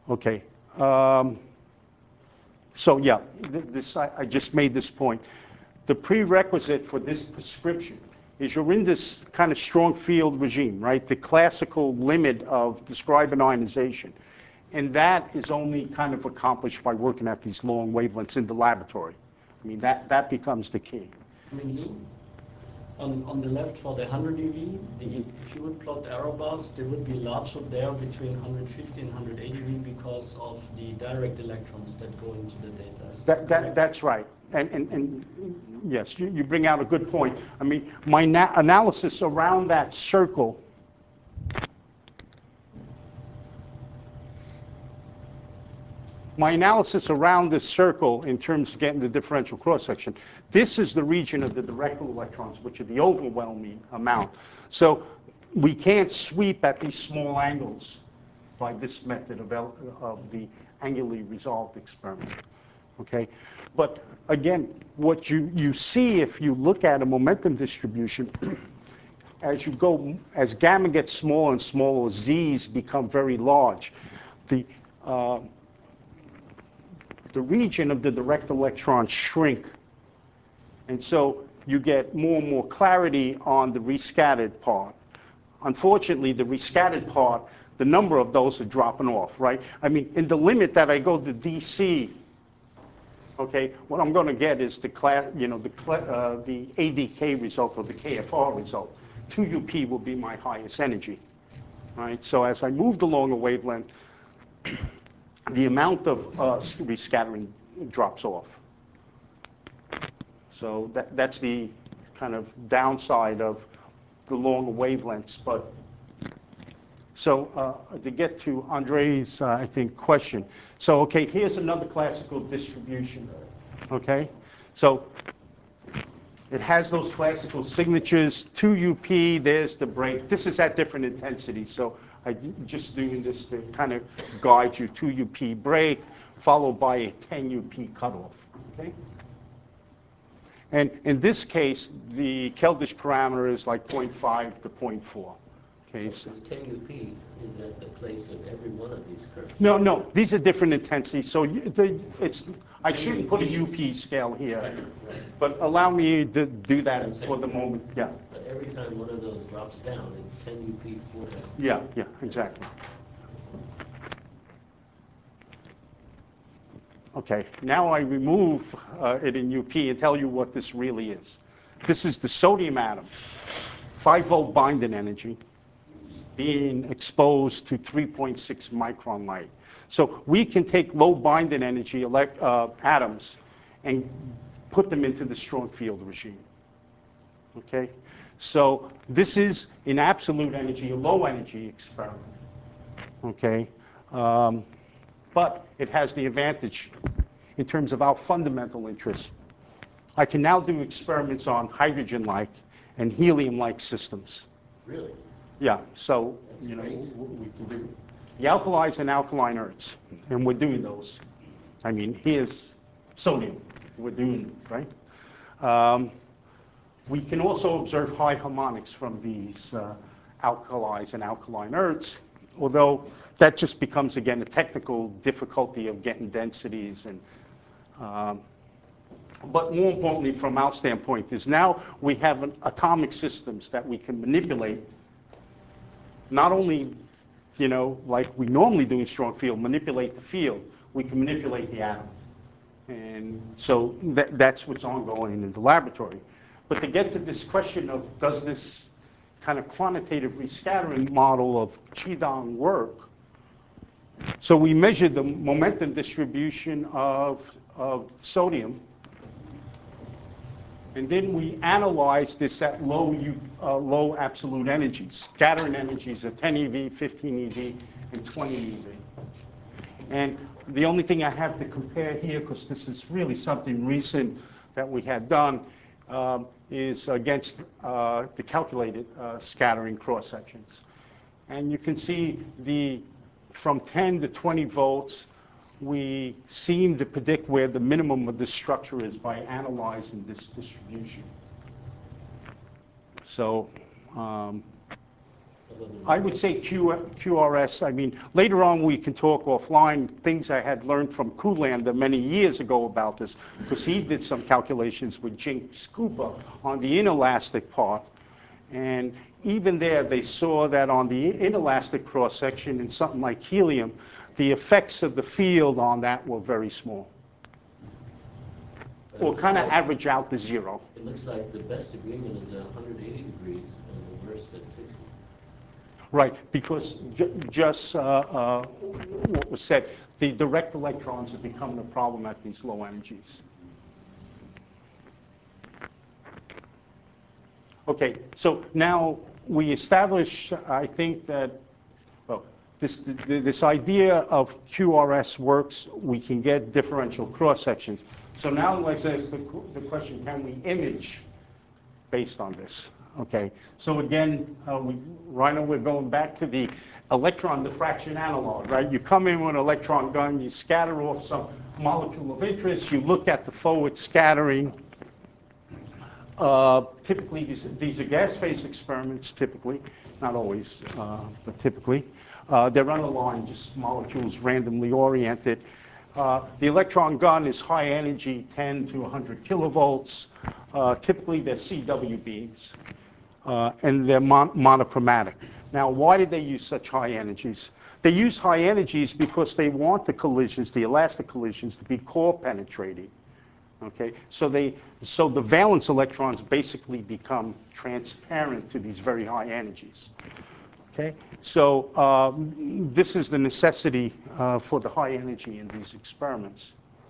Speaker 1: Okay. Um, so yeah, th- this I, I just made this point. The prerequisite for this prescription is you're in this kind of strong field regime, right? The classical limit of describing ionization. And that is only kind of accomplished by working at these long wavelengths in the laboratory. I mean, that, that becomes the key.
Speaker 8: I mean, you, on, on the left for the one hundred E V, the, if you would plot error bars, there would be a larger there between one hundred fifty and one hundred eighty V because of the direct electrons that go into the data. Is this
Speaker 1: That, that,
Speaker 8: correct?
Speaker 1: that's right. And, and, and yes, you, you bring out a good point. I mean, my na- analysis around that circle My analysis around this circle in terms of getting the differential cross-section, this is the region of the direct electrons, which are the overwhelming amount. So we can't sweep at these small angles by this method of, el- of the angularly resolved experiment. Okay? But again, what you, you see if you look at a momentum distribution, as you go, as gamma gets smaller and smaller, z's become very large. The, uh, the region of the direct electrons shrink. And so you get more and more clarity on the rescattered part. Unfortunately, the rescattered part, the number of those are dropping off, right? I mean, in the limit that I go to D C, okay, what I'm going to get is the class, you know, the, uh, the A D K result or the K F R result. two U P will be my highest energy, right? So as I moved along a wavelength, the amount of uh, rescattering drops off. So that, that's the kind of downside of the longer wavelengths. But so uh, to get to Andre's, uh, I think, question. So okay, here's another classical distribution. Okay, so it has those classical signatures. two U P. There's the break. This is at different intensities. So I'm just doing this to kind of guide you. two U P break, followed by a ten U P cutoff. Okay? And in this case, the Keldysh parameter is like zero point five to zero point four. Okay,
Speaker 4: So
Speaker 1: so,
Speaker 4: this ten U P is at the place of every one of these curves?
Speaker 1: no, no, these are different intensities. So you, the, it's, I shouldn't put a U P scale here,
Speaker 4: Right, right.
Speaker 1: but allow me to do
Speaker 4: I'm
Speaker 1: that
Speaker 4: saying-
Speaker 1: for the moment. Yeah,
Speaker 4: But every time one of those drops down, it's ten U P for that.
Speaker 1: yeah, yeah, exactly. Okay, now I remove uh, it in U P and tell you what this really is. This is the sodium atom, five volt binding energy, being exposed to three point six micron light. So we can take low binding energy elect, uh, atoms and put them into the strong field regime. Okay, so this is in absolute energy, a low energy experiment. Okay, um, but it has the advantage in terms of our fundamental interests. I can now do experiments on hydrogen-like and helium-like systems.
Speaker 4: Really?
Speaker 1: Yeah, so,
Speaker 4: That's
Speaker 1: you know,
Speaker 4: great.
Speaker 1: w- we can do the alkalis and alkaline earths, and we're doing those. I mean, here's sodium, we're doing, right? Um, we can also observe high harmonics from these uh, alkalis and alkaline earths, although that just becomes, again, a technical difficulty of getting densities. And um, but more importantly, from our standpoint, is now we have an atomic systems that we can manipulate, not only, you know, like we normally do in strong field, manipulate the field, we can manipulate the atom. And so that, that's what's ongoing in the laboratory. But to get to this question of does this kind of quantitative rescattering model of Qidong work, so we measured the momentum distribution of, of sodium, and then we analyzed this at low, U, uh, low absolute energies, scattering energies of ten E V, fifteen E V, and twenty E V. And the only thing I have to compare here, because this is really something recent that we had done, um, is against uh, the calculated uh, scattering cross sections. And you can see the from ten to twenty volts, we seem to predict where the minimum of the structure is by analyzing this distribution. So, um,
Speaker 4: other than
Speaker 1: I would say Q, QRS, I mean, later on we can talk offline, things I had learned from Kullander many years ago about this, because he did some calculations with Jinx Cooper on the inelastic part. And even there, they saw that on the inelastic cross-section in something like helium, the effects of the field on that were very small.
Speaker 4: But it
Speaker 1: Or
Speaker 4: looks
Speaker 1: kind of
Speaker 4: like-
Speaker 1: average out to zero.
Speaker 4: It looks like the best agreement is at one hundred eighty degrees and the worst at sixty.
Speaker 1: Right, because ju just uh, uh, what was said, the direct electrons have become the problem at these low energies. Okay, so now we establish, I think that, well, this, this idea of Q R S works, we can get differential cross-sections. So now let's ask the, the question, can we image based on this? Okay, so again, uh, we, Rhino, we're going back to the electron diffraction analog, right? You come in with an electron gun, you scatter off some molecule of interest, you look at the forward scattering. Uh, typically, these, these are gas phase experiments, typically, not always, uh, but typically. Uh, they're unaligned, just molecules randomly oriented. Uh, the electron gun is high energy, ten to one hundred kilovolts. Uh, typically, they're C W beams, uh, and they're mon monochromatic. Now, why did they use such high energies? They use high energies because they want the collisions, the elastic collisions, to be core penetrating. Okay, so they, so the valence electrons basically become transparent to these very high energies. Okay, so um, this is the necessity uh, for the high energy in these experiments.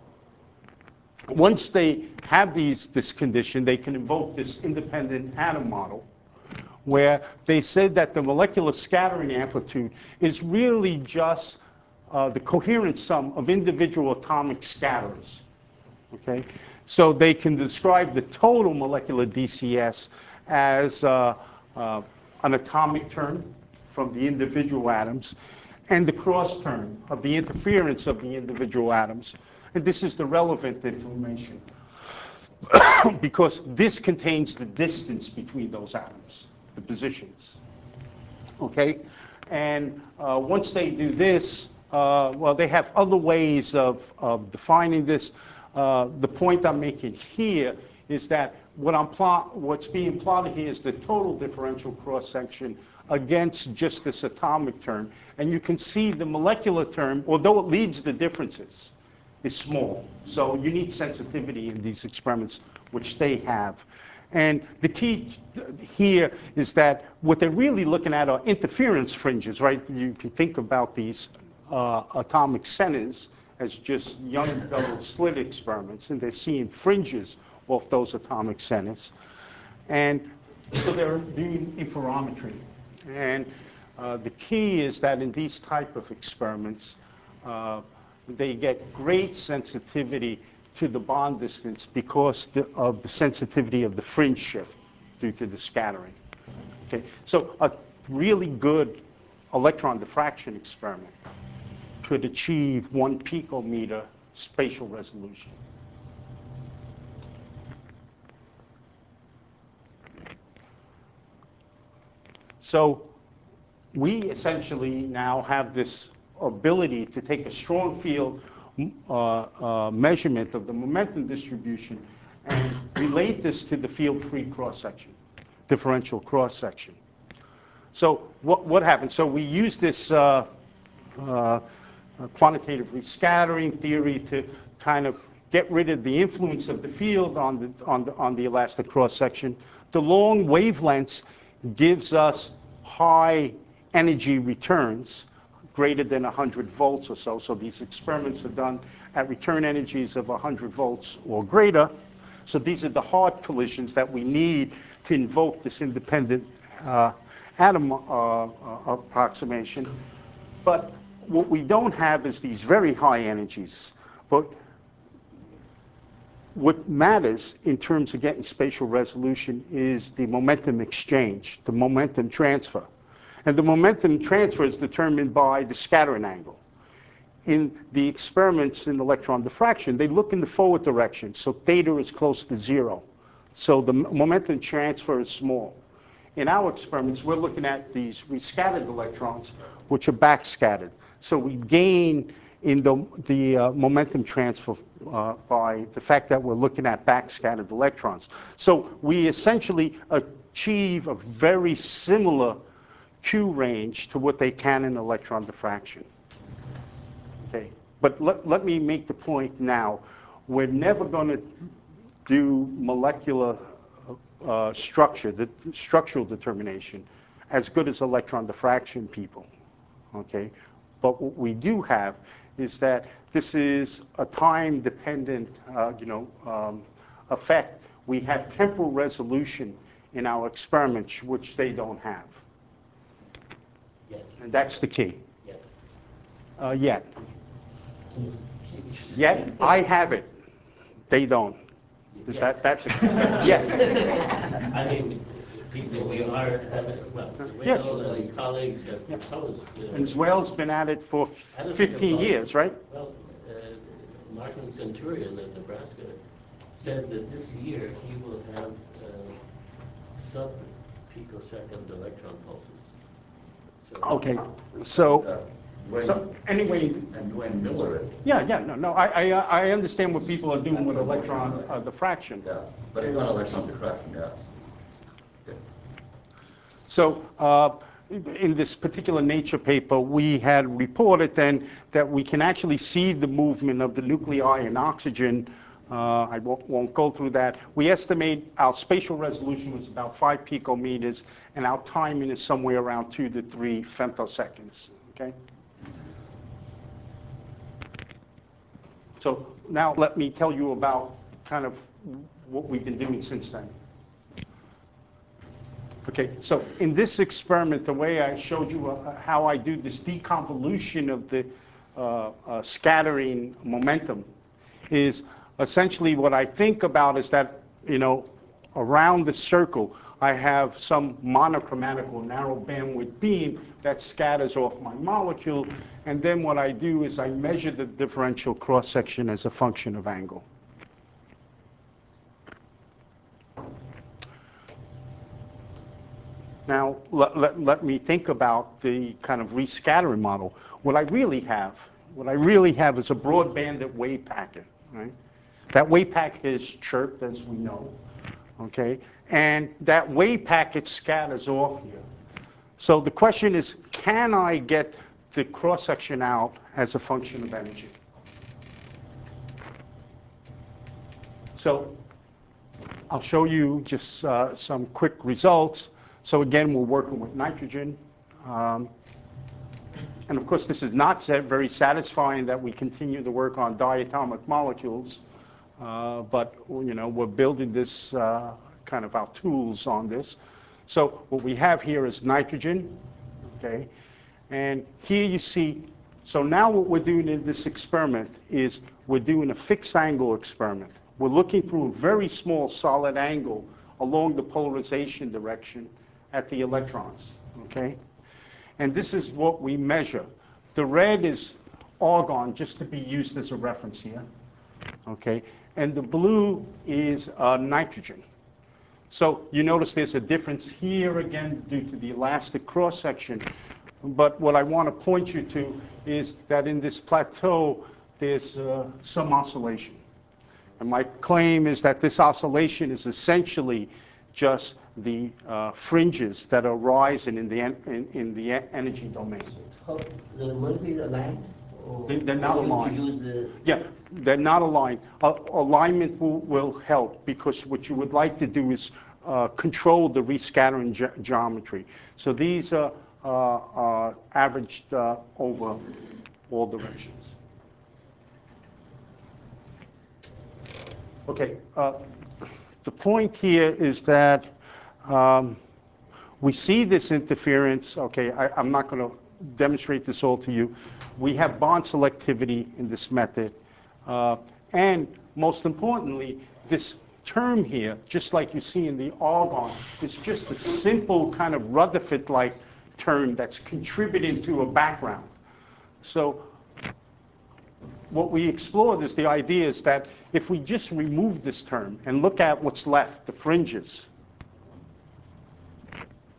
Speaker 1: Once they have these, this condition, they can invoke this independent atom model, where they said that the molecular scattering amplitude is really just uh, the coherent sum of individual atomic scatters. Okay, so they can describe the total molecular D C S as uh, uh, an atomic term from the individual atoms and the cross term of the interference of the individual atoms. And this is the relevant information because this contains the distance between those atoms, the positions. Okay, and uh, once they do this, uh, well, they have other ways of, of defining this. Uh, the point I'm making here is that what I'm plot, what's being plotted here is the total differential cross-section against just this atomic term. And you can see the molecular term, although it leads the differences, is small. So you need sensitivity in these experiments, which they have. And the key here is that what they're really looking at are interference fringes, right? You can think about these uh, atomic centers as just young double slit experiments, and they're seeing fringes off those atomic centers. And so they're doing interferometry. And uh, the key is that in these type of experiments, uh, they get great sensitivity to the bond distance because the, of the sensitivity of the fringe shift due to the scattering. Okay, so a really good electron diffraction experiment could achieve one picometer spatial resolution. So we essentially now have this ability to take a strong field uh, uh, measurement of the momentum distribution and relate this to the field-free cross-section, differential cross-section. So what, what happens? So we use this uh, uh, quantitative rescattering theory to kind of get rid of the influence of the field on the, on the, on the elastic cross-section. The long wavelengths gives us high energy returns, greater than one hundred volts or so. So these experiments are done at return energies of one hundred volts or greater. So these are the hard collisions that we need to invoke this independent uh, atom uh, uh, approximation. But what we don't have is these very high energies. But what matters in terms of getting spatial resolution is the momentum exchange, the momentum transfer. And the momentum transfer is determined by the scattering angle. In the experiments in electron diffraction, they look in the forward direction, so theta is close to zero. So the momentum transfer is small. in our experiments, we're looking at these rescattered electrons, which are backscattered. So we gain in the, the uh, momentum transfer uh, by the fact that we're looking at backscattered electrons. So we essentially achieve a very similar Q range to what they can in electron diffraction. Okay, but let, let me make the point now. We're never going to do molecular uh, structure, the structural determination, as good as electron diffraction people. Okay, but what we do have is that this is a time-dependent, uh, you know, um, effect. We have temporal resolution in our experiments, which they don't have.
Speaker 4: Yet.
Speaker 1: And that's the key.
Speaker 4: Yet.
Speaker 1: Uh, yet. Yet, I have it. They don't. Is that, that's a, yes.
Speaker 4: I mean, people we are having, well,
Speaker 1: Yes.
Speaker 4: Wales and colleagues have proposed. Uh,
Speaker 1: And Zwell's been at it for
Speaker 4: Anderson
Speaker 1: fifteen
Speaker 4: proposed-
Speaker 1: years, right?
Speaker 4: Well, uh, Martin Centurion of Nebraska says that this year he will have uh, sub-picosecond electron pulses. So,
Speaker 1: Okay, so,
Speaker 5: Uh, When,
Speaker 1: so anyway,
Speaker 5: and when Miller, it,
Speaker 1: yeah, yeah, no, no, I, I, I understand what people are doing with electron uh, diffraction.
Speaker 5: yeah, but it's not electron diffraction, yeah.
Speaker 1: So uh, in this particular Nature paper, we had reported then that we can actually see the movement of the nuclei in oxygen. Uh, I won't, won't go through that. We estimate our spatial resolution was about five picometers, and our timing is somewhere around two to three femtoseconds, okay? So now let me tell you about kind of what we've been doing since then. Okay, so in this experiment, the way I showed you uh, how I do this deconvolution of the uh, uh, scattering momentum is essentially what I think about is that, you know, around the circle, I have some monochromatic or narrow bandwidth beam that scatters off my molecule, and then what I do is I measure the differential cross-section as a function of angle. Now, let, let, let me think about the kind of rescattering model. What I really have, what I really have is a broad-banded wave packet, right? That wave packet is chirped, as we know, okay? And that wave packet scatters off here. So the question is, can I get the cross-section out as a function of energy? So I'll show you just uh, some quick results. So again, we're working with nitrogen. Um, and of course, this is not very satisfying that we continue to work on diatomic molecules. Uh, but, you know, we're building this uh, kind of our tools on this. So what we have here is nitrogen, okay? And here you see, so now what we're doing in this experiment is we're doing a fixed angle experiment. We're looking through a very small solid angle along the polarization direction at the electrons, okay? And this is what we measure. The red is argon, just to be used as a reference here, okay? And the blue is uh, nitrogen. So you notice there's a difference here again due to the elastic cross-section. But what I want to point you to is that in this plateau, there's uh, some oscillation. And my claim is that this oscillation is essentially just the uh, fringes that are rising in the, en in, in the e energy domain.
Speaker 7: How, the molecule aligned? Or
Speaker 1: They, they're not
Speaker 7: or
Speaker 1: aligned.
Speaker 7: To use the
Speaker 1: Yeah, they're not aligned. Uh, alignment will, will help, because what you would like to do is uh, control the rescattering ge geometry. So these are uh, uh, averaged uh, over all directions. Okay, uh, the point here is that um, we see this interference. Okay, I, I'm not going to demonstrate this all to you. We have bond selectivity in this method. Uh, and most importantly, this term here, just like you see in the argon, is just a simple kind of Rutherford-like term that's contributing to a background. So what we explored is the idea is that if we just remove this term and look at what's left, the fringes,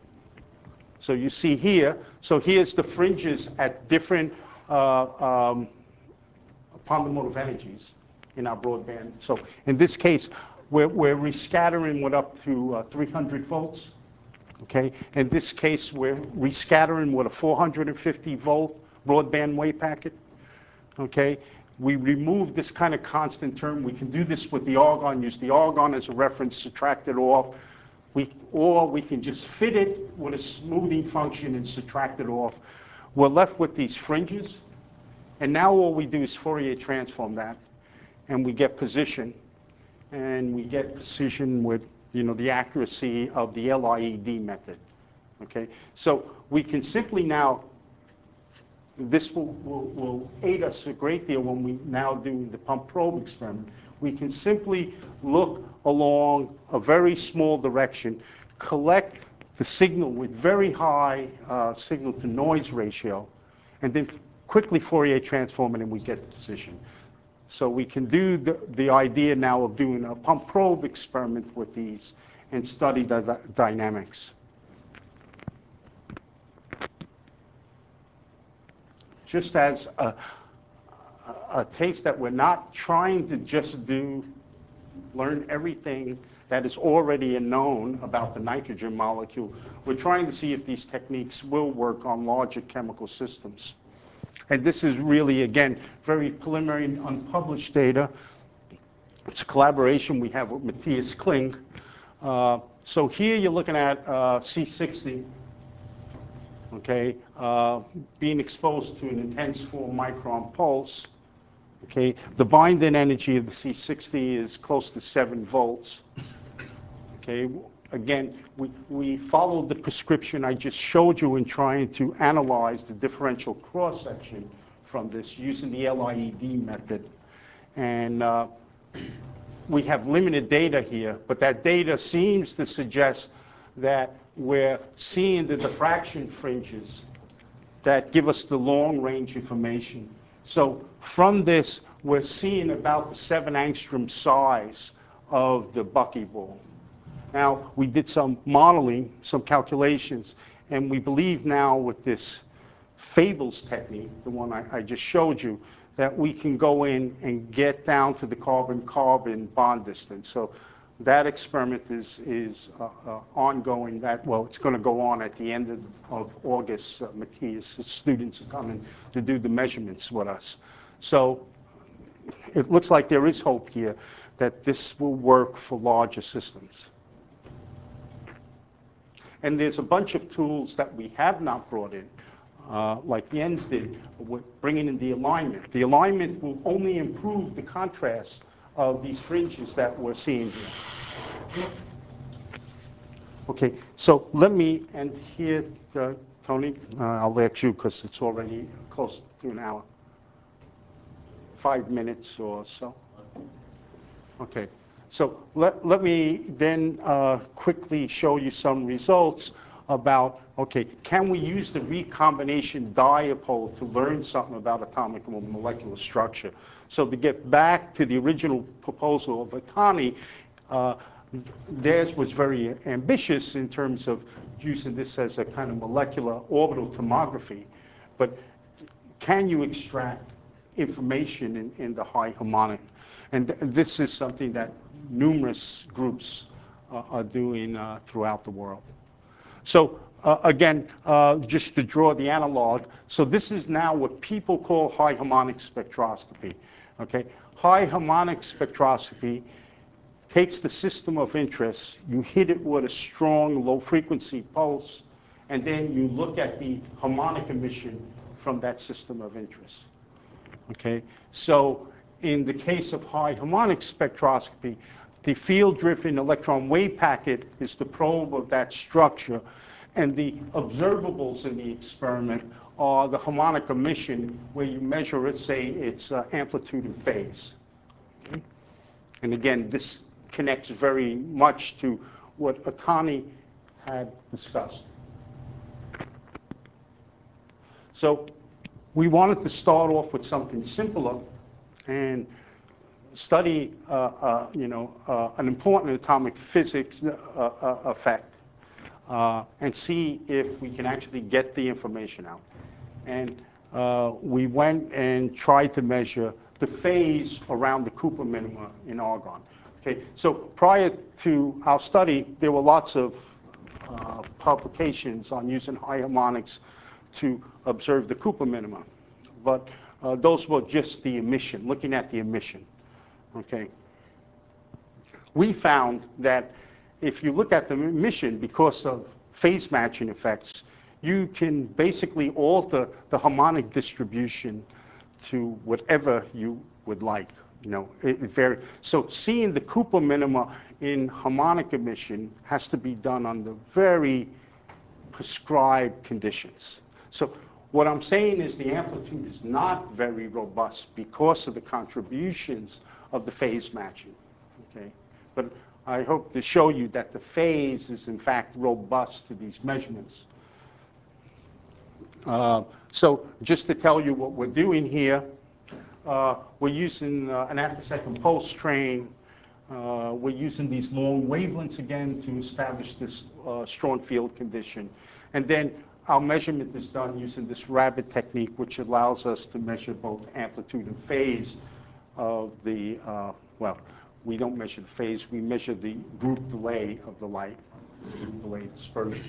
Speaker 1: So you see here, so here's the fringes at different uh, um, upon the mode of energies in our broadband. So in this case, we're, we're rescattering with up to uh, three hundred volts. Okay, in this case, we're rescattering with a four hundred fifty volt broadband wave packet. Okay, we remove this kind of constant term. We can do this with the argon, use the argon as a reference, subtract it off. We, or we can just fit it with a smoothing function and subtract it off. We're left with these fringes. And now all we do is Fourier transform that. And we get position. And we get precision with, you know, the accuracy of the L I E D method. Okay? So we can simply now, this will, will, will aid us a great deal when we now do the pump probe experiment. We can simply look along a very small direction, collect the signal with very high uh, signal to noise ratio, and then quickly Fourier transform it and we get the position. So we can do the, the idea now of doing a pump probe experiment with these and study the, the dynamics. Just as a, a, a taste that we're not trying to just do, learn everything that is already known about the nitrogen molecule. We're trying to see if these techniques will work on larger chemical systems. And this is really, again, very preliminary and unpublished data. It's a collaboration we have with Matthias Kling. Uh, so here you're looking at uh, C sixty, okay, uh, being exposed to an intense four micron pulse. Okay, the binding energy of the C sixty is close to seven volts. Okay, again, we, we followed the prescription I just showed you in trying to analyze the differential cross-section from this using the L I E D method. And uh, we have limited data here, but that data seems to suggest that we're seeing the diffraction fringes that give us the long-range information. So from this, we're seeing about the seven angstrom size of the buckyball. Now, we did some modeling, some calculations, and we believe now with this Fables technique, the one I, I just showed you, that we can go in and get down to the carbon-carbon bond distance. So that experiment is, is uh, uh, ongoing. That, well, it's going to go on at the end of, of August. Uh, Matthias' students are coming to do the measurements with us. So it looks like there is hope here that this will work for larger systems. And there's a bunch of tools that we have not brought in, uh, like Jens did, with bringing in the alignment. The alignment will only improve the contrast of these fringes that we're seeing here. Okay, so let me end here, uh, Tony. Uh, I'll let you because it's already close to an hour. Five minutes or so. Okay. So let, let me then uh, quickly show you some results about, okay, can we use the recombination dipole to learn something about atomic and molecular structure? So to get back to the original proposal of Itani, uh, theirs was very ambitious in terms of using this as a kind of molecular orbital tomography. But can you extract information in, in the high harmonic? And th this is something that numerous groups uh, are doing uh, throughout the world. So uh, again, uh, just to draw the analog, so this is now what people call high harmonic spectroscopy. Okay, high harmonic spectroscopy takes the system of interest, you hit it with a strong low frequency pulse, and then you look at the harmonic emission from that system of interest. Okay, so in the case of high harmonic spectroscopy, the field-driven electron wave packet is the probe of that structure, and the observables in the experiment are the harmonic emission, where you measure it, say, its uh, amplitude and phase. Okay? And again, this connects very much to what Itani had discussed. So we wanted to start off with something simpler and study, uh, uh, you know, uh, an important atomic physics uh, uh, effect. uh, and see if we can actually get the information out. And uh, we went and tried to measure the phase around the Cooper minima in argon. Okay, so prior to our study, there were lots of uh, publications on using high harmonics to observe the Cooper minima, but uh, those were just the emission, looking at the emission. Okay, we found that if you look at the emission, because of phase matching effects, you can basically alter the harmonic distribution to whatever you would like. You know, it very, so seeing the Cooper minima in harmonic emission has to be done under very prescribed conditions. So what I'm saying is the amplitude is not very robust because of the contributions of the phase matching. Okay, but I hope to show you that the phase is in fact robust to these measurements. Uh, so just to tell you what we're doing here, uh, we're using uh, an attosecond pulse train. Uh, we're using these long wavelengths again to establish this uh, strong field condition. And then our measurement is done using this rabbit technique, which allows us to measure both amplitude and phase of the, uh, well, we don't measure the phase, we measure the group delay of the light, group delay dispersion.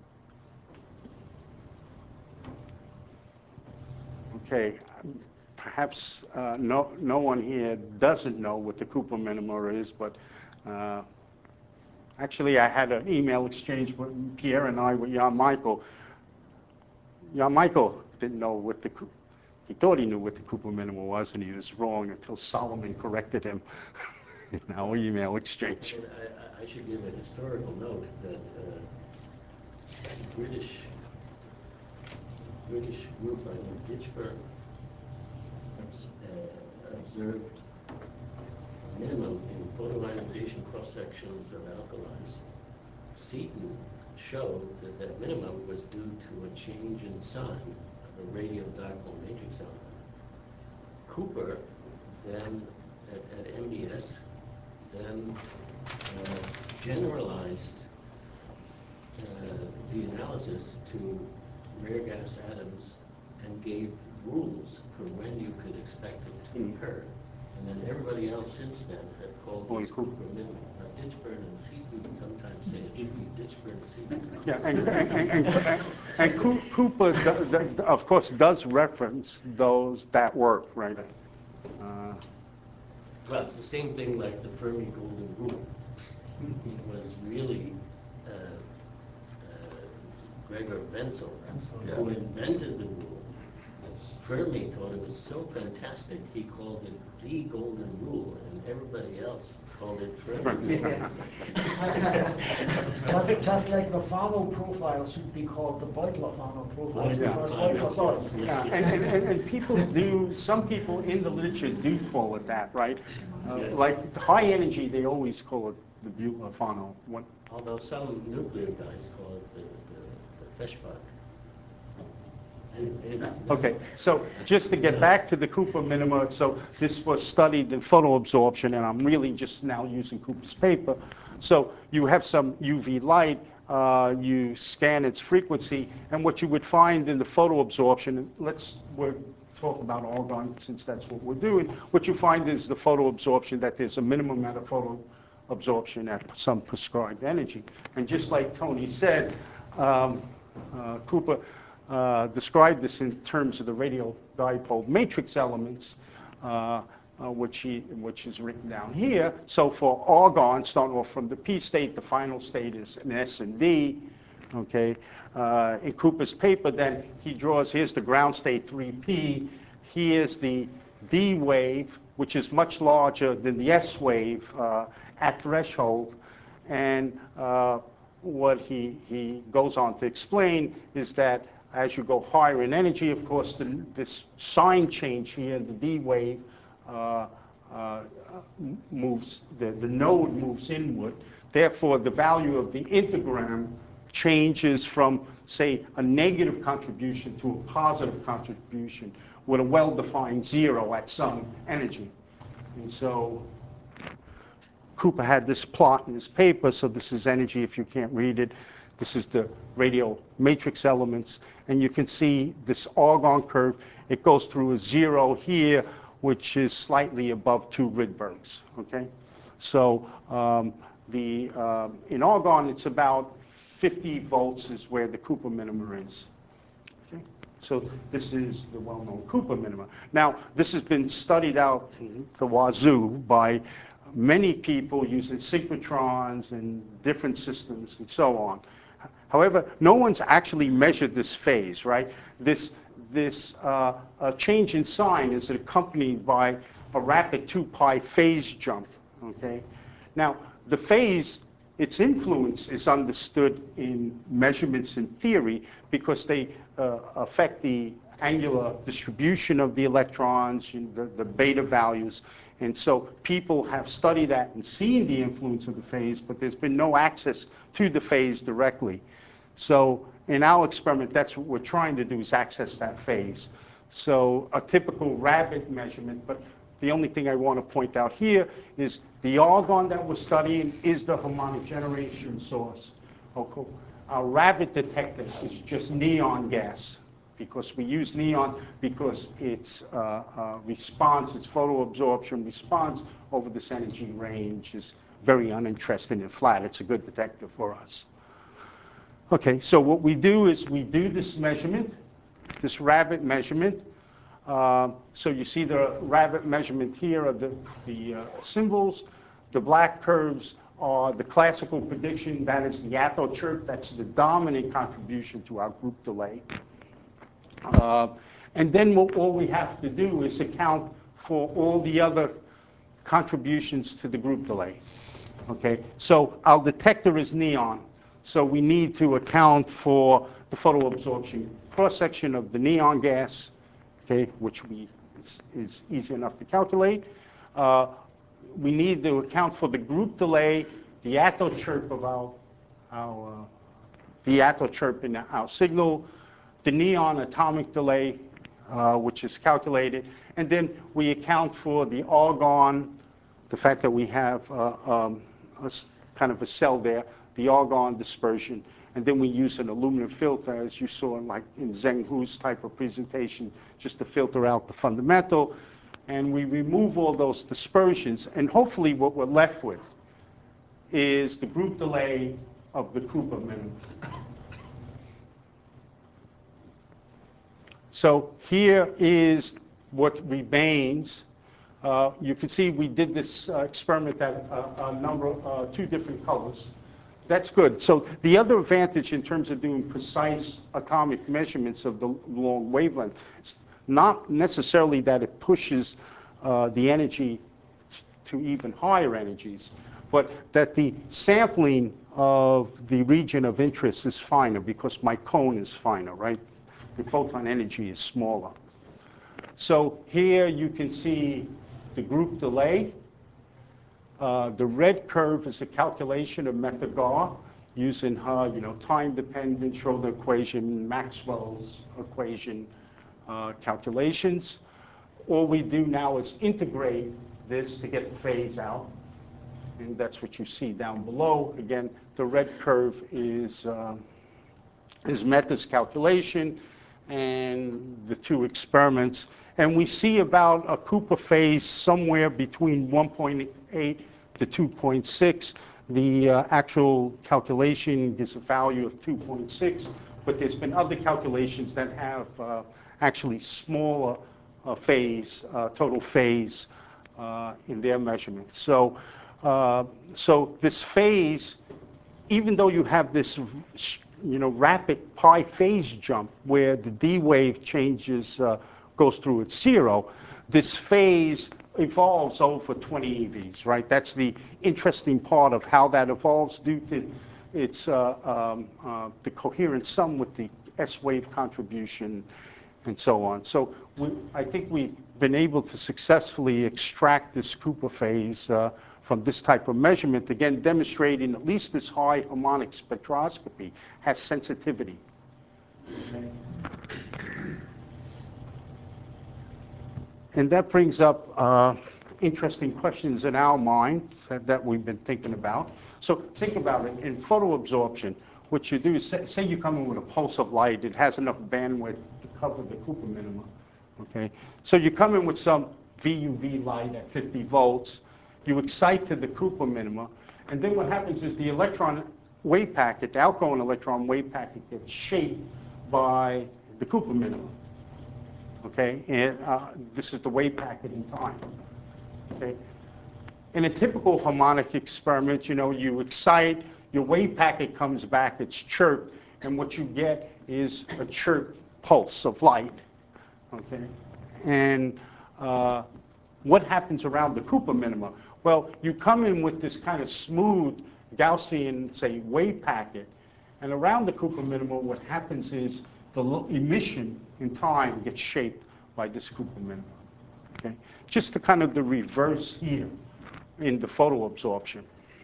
Speaker 1: Okay, perhaps uh, no, no one here doesn't know what the Cooper minima is, but uh, actually I had an email exchange with Pierre and I with Jan Michael. Jan Michael didn't know what the, he thought he knew what the Cooper minima was, and he was wrong until Solomon corrected him in our email exchange.
Speaker 4: I, I should give a historical note that uh, British British group, I think Ditchburn, uh, observed minimum in photoionization cross-sections of alkalis. Seton showed that that minimum was due to a change in sign of a radiodipole matrix element. Cooper then, at, at M B S, then uh, generalized uh, the analysis to rare gas atoms and gave rules for when you could expect it to
Speaker 1: Mm.
Speaker 4: occur. And then everybody else since then had called
Speaker 1: Only
Speaker 4: these
Speaker 1: Cooper.
Speaker 4: Cooper minimum. Now, Ditchburn and Seton sometimes say it should be Ditchburn and Seton.
Speaker 1: Yeah, and, and, and, and, and Coo- Cooper, do, do, of course, does reference those that work, right? Uh,
Speaker 4: Well, it's the same thing like the Fermi golden rule. It was really uh, uh, Gregor Wenzel
Speaker 5: Yeah.
Speaker 4: who invented the rule. Fermi thought it was so fantastic, he called it the golden rule, and everybody else called it Fermi.
Speaker 9: just, just like the Fano profile should be called the Beutler-Fano profile,
Speaker 4: Yeah.
Speaker 9: because Beutler saw it.
Speaker 1: Yeah, and, and, and people do, some people in the literature do call it that, right? Uh,
Speaker 4: Yes.
Speaker 1: Like high energy, they always call it the Buechler-Fano. What-
Speaker 4: Although some nuclear guys call it the, the, the Feshbach. Anyway,
Speaker 1: Okay, so just to get back to the Cooper minima, so this was studied in photoabsorption, and I'm really just now using Cooper's paper. So you have some U V light, uh, you scan its frequency, and what you would find in the photoabsorption, let's we're talk about argon since that's what we're doing, what you find is the photoabsorption, that there's a minimum amount of photoabsorption at some prescribed energy. And just like Tony said, um, uh, Cooper uh, described this in terms of the radial dipole matrix elements, uh, uh, which, he, which is written down here. So for argon, starting off from the P state, the final state is an S and D. Okay, uh, in Cooper's paper, then he draws, here's the ground state three P. Here's the D wave, which is much larger than the S wave uh, at threshold. And uh, what he, he goes on to explain is that as you go higher in energy, of course, the, this sign change here, the D wave, uh, uh, moves, the, the node moves inward. Therefore, the value of the intergram changes from, say, a negative contribution to a positive contribution with a well-defined zero at some energy. And so Cooper had this plot in his paper, so this is energy if you can't read it. This is the radial matrix elements, and you can see this argon curve. It goes through a zero here, which is slightly above two Rydbergs, okay? So um, the, uh, in argon, it's about fifty volts is where the Cooper minima is. Okay? So this is the well-known Cooper minima. Now, this has been studied out the wazoo by many people using synchrotrons and different systems and so on. However, no one's actually measured this phase, right? This, this uh, uh, change in sign is accompanied by a rapid two pi phase jump, okay? Now, the phase, its influence is understood in measurements in theory because they uh, affect the angular distribution of the electrons, the, the beta values. And so people have studied that and seen the influence of the phase, but there's been no access to the phase directly. So in our experiment, that's what we're trying to do, is access that phase. So a typical rabbit measurement, but the only thing I want to point out here is the argon that we're studying is the harmonic generation source. Okay. Our rabbit detector is just neon gas, because we use neon because its uh, uh, response, its photoabsorption response over this energy range is very uninteresting and flat. It's a good detector for us. Okay, so what we do is we do this measurement, this rabbit measurement. Uh, so you see the rabbit measurement here of the, the uh, symbols. The black curves are the classical prediction. That is the Atto chirp. That's the dominant contribution to our group delay. Uh, and then what, all we have to do is account for all the other contributions to the group delay. Okay, so our detector is neon. So we need to account for the photoabsorption cross-section of the neon gas, okay, which we, is, is easy enough to calculate. Uh, we need to account for the group delay, the Atto chirp of our, our uh, the Atto chirp in our signal, the neon atomic delay, uh, which is calculated, and then we account for the argon, the fact that we have uh, um, a kind of a cell there, the argon dispersion, and then we use an aluminum filter, as you saw in like in Zheng Hu's type of presentation, just to filter out the fundamental, and we remove all those dispersions, and hopefully what we're left with is the group delay of the Cooper minimum. So here is what remains. Uh, you can see we did this uh, experiment at uh, a number of uh, two different colors. That's good. So the other advantage in terms of doing precise atomic measurements of the long wavelength is not necessarily that it pushes uh, the energy to even higher energies, but that the sampling of the region of interest is finer because my cone is finer, right? The photon energy is smaller. So here you can see the group delay. Uh, the red curve is a calculation of Methegar using her, you know, time-dependent Schroeder equation, Maxwell's equation uh, calculations. All we do now is integrate this to get the phase out, and that's what you see down below. Again, the red curve is uh, is Meta's calculation and the two experiments. And we see about a Cooper phase somewhere between one point eight to two point six. The uh, actual calculation gives a value of two point six, but there's been other calculations that have uh, actually smaller uh, phase, uh, total phase uh, in their measurements. So, uh, so this phase, even though you have this, you know, rapid pi phase jump where the D wave changes, uh, goes through at zero, this phase evolves over twenty E Vs, right? That's the interesting part of how that evolves due to its uh, um, uh, the coherent sum with the S wave contribution and so on. So we, I think we've been able to successfully extract this Cooper phase uh, from this type of measurement, again demonstrating at least this high harmonic spectroscopy has sensitivity. Okay. And that brings up uh, interesting questions in our mind that, that we've been thinking about. So think about it, in photoabsorption, what you do is, say, say you come in with a pulse of light, it has enough bandwidth to cover the Cooper minima, okay? So you come in with some V U V light at fifty volts, you excite to the Cooper minima, and then what happens is the electron wave packet, the outgoing electron wave packet gets shaped by the Cooper minima, okay? And uh, this is the wave packet in time, okay? In a typical harmonic experiment, you know, you excite, your wave packet comes back, it's chirped, and what you get is a chirped pulse of light, okay? And uh, what happens around the Cooper minima? Well, you come in with this kind of smooth Gaussian, say, wave packet, and around the Cooper minima, what happens is the emission in time gets shaped by this Cooper minima, okay? Just the kind of the reverse here in the photoabsorption.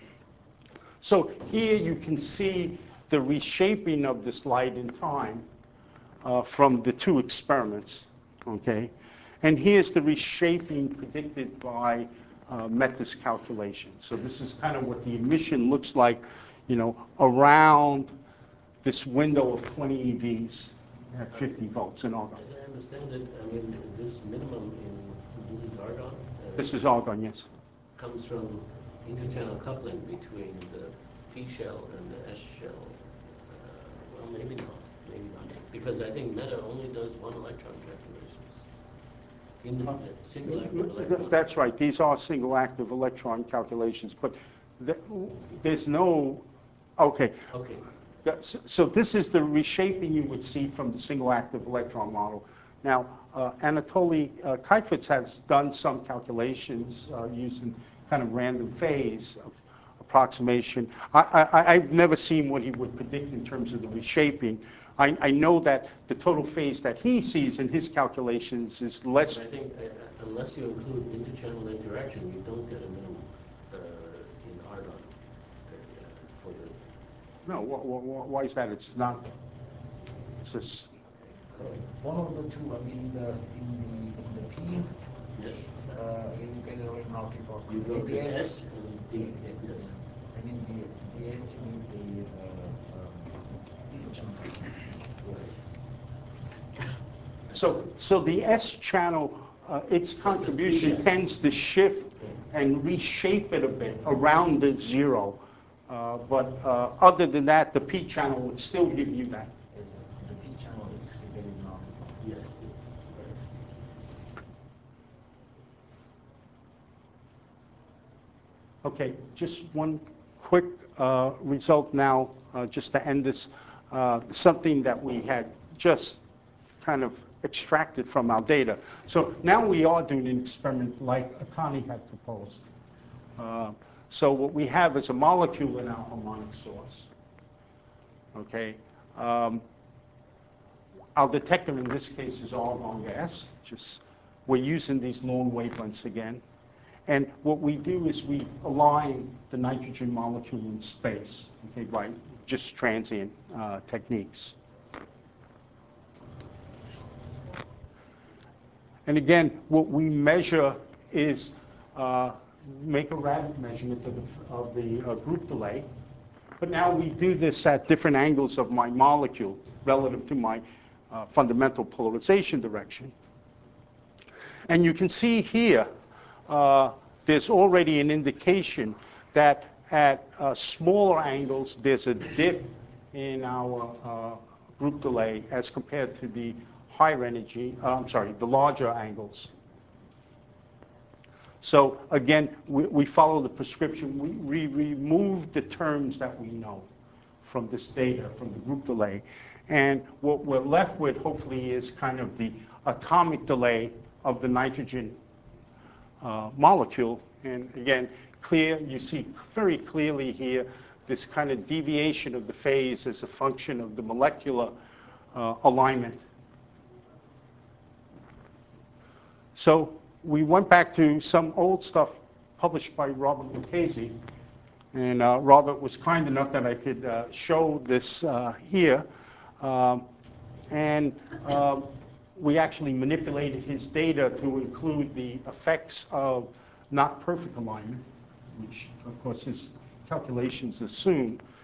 Speaker 1: So here you can see the reshaping of this light in time uh, from the two experiments, okay? And here's the reshaping predicted by uh, Meta's calculation. So this is kind of what the emission looks like, you know, around this window of twenty E Vs at fifty volts in argon.
Speaker 4: As I understand it, I mean, this minimum in, this is argon? Uh,
Speaker 1: This is argon, yes.
Speaker 4: Comes from interchannel coupling between the P shell and the S shell. Uh, well, maybe not, maybe not. Because I think Meta only does one electron calculations. In the uh, single active electron.
Speaker 1: That's right. These are single active electron calculations, but th there's no, okay.
Speaker 4: Okay.
Speaker 1: So, so this is the reshaping you would see from the single active electron model. Now, uh, Anatoly uh, Kaifetz has done some calculations uh, using kind of random phase approximation. I, I, I've never seen what he would predict in terms of the reshaping. I, I know that the total phase that he sees in his calculations is less.
Speaker 4: But I think uh, unless you include interchannel interaction, you don't get a minimum uh, in argon uh, for the.
Speaker 1: No, wh wh why is that? It's not. It's just.
Speaker 9: Uh, One of the two, I mean, the, in the, in the P,
Speaker 4: Yes.
Speaker 9: uh, you get a ring multiple.
Speaker 4: You go
Speaker 9: In
Speaker 4: to
Speaker 9: the
Speaker 4: S and D.
Speaker 9: Yes.
Speaker 4: Yes.
Speaker 9: And in the, the S, you need the, uh, um, interchannel.
Speaker 4: Right.
Speaker 1: So, so the S channel, uh, its contribution
Speaker 4: Yes.
Speaker 1: tends to shift and reshape it a bit around the zero. Uh, but uh, other than that, the P channel would still give you that.
Speaker 9: Yes, the P channel is very multiple.
Speaker 4: Yes.
Speaker 1: Okay, just one quick uh, result now, uh, just to end this. Uh, something that we had just kind of extracted from our data. So now we are doing an experiment like Atani had proposed. Uh, so what we have is a molecule in our harmonic source. Okay. Um, our detector in this case is argon gas. Just we're using these long wavelengths again. And what we do is we align the nitrogen molecule in space, okay, by just transient uh, techniques. And again, what we measure is uh, make a random measurement of the, of the uh, group delay. But now we do this at different angles of my molecule relative to my uh, fundamental polarization direction. And you can see here, uh, there's already an indication that at uh, smaller angles, there's a dip in our uh, group delay as compared to the higher energy, uh, I'm sorry, the larger angles. So again, we, we follow the prescription. We, we remove the terms that we know from this data, from the group delay. And what we're left with, hopefully, is kind of the atomic delay of the nitrogen uh, molecule. And again, clear, you see very clearly here this kind of deviation of the phase as a function of the molecular uh, alignment. So we went back to some old stuff published by Robert Lucchese. And uh, Robert was kind enough that I could uh, show this uh, here. Um, and um, we actually manipulated his data to include the effects of not perfect alignment, which of course his calculations assume.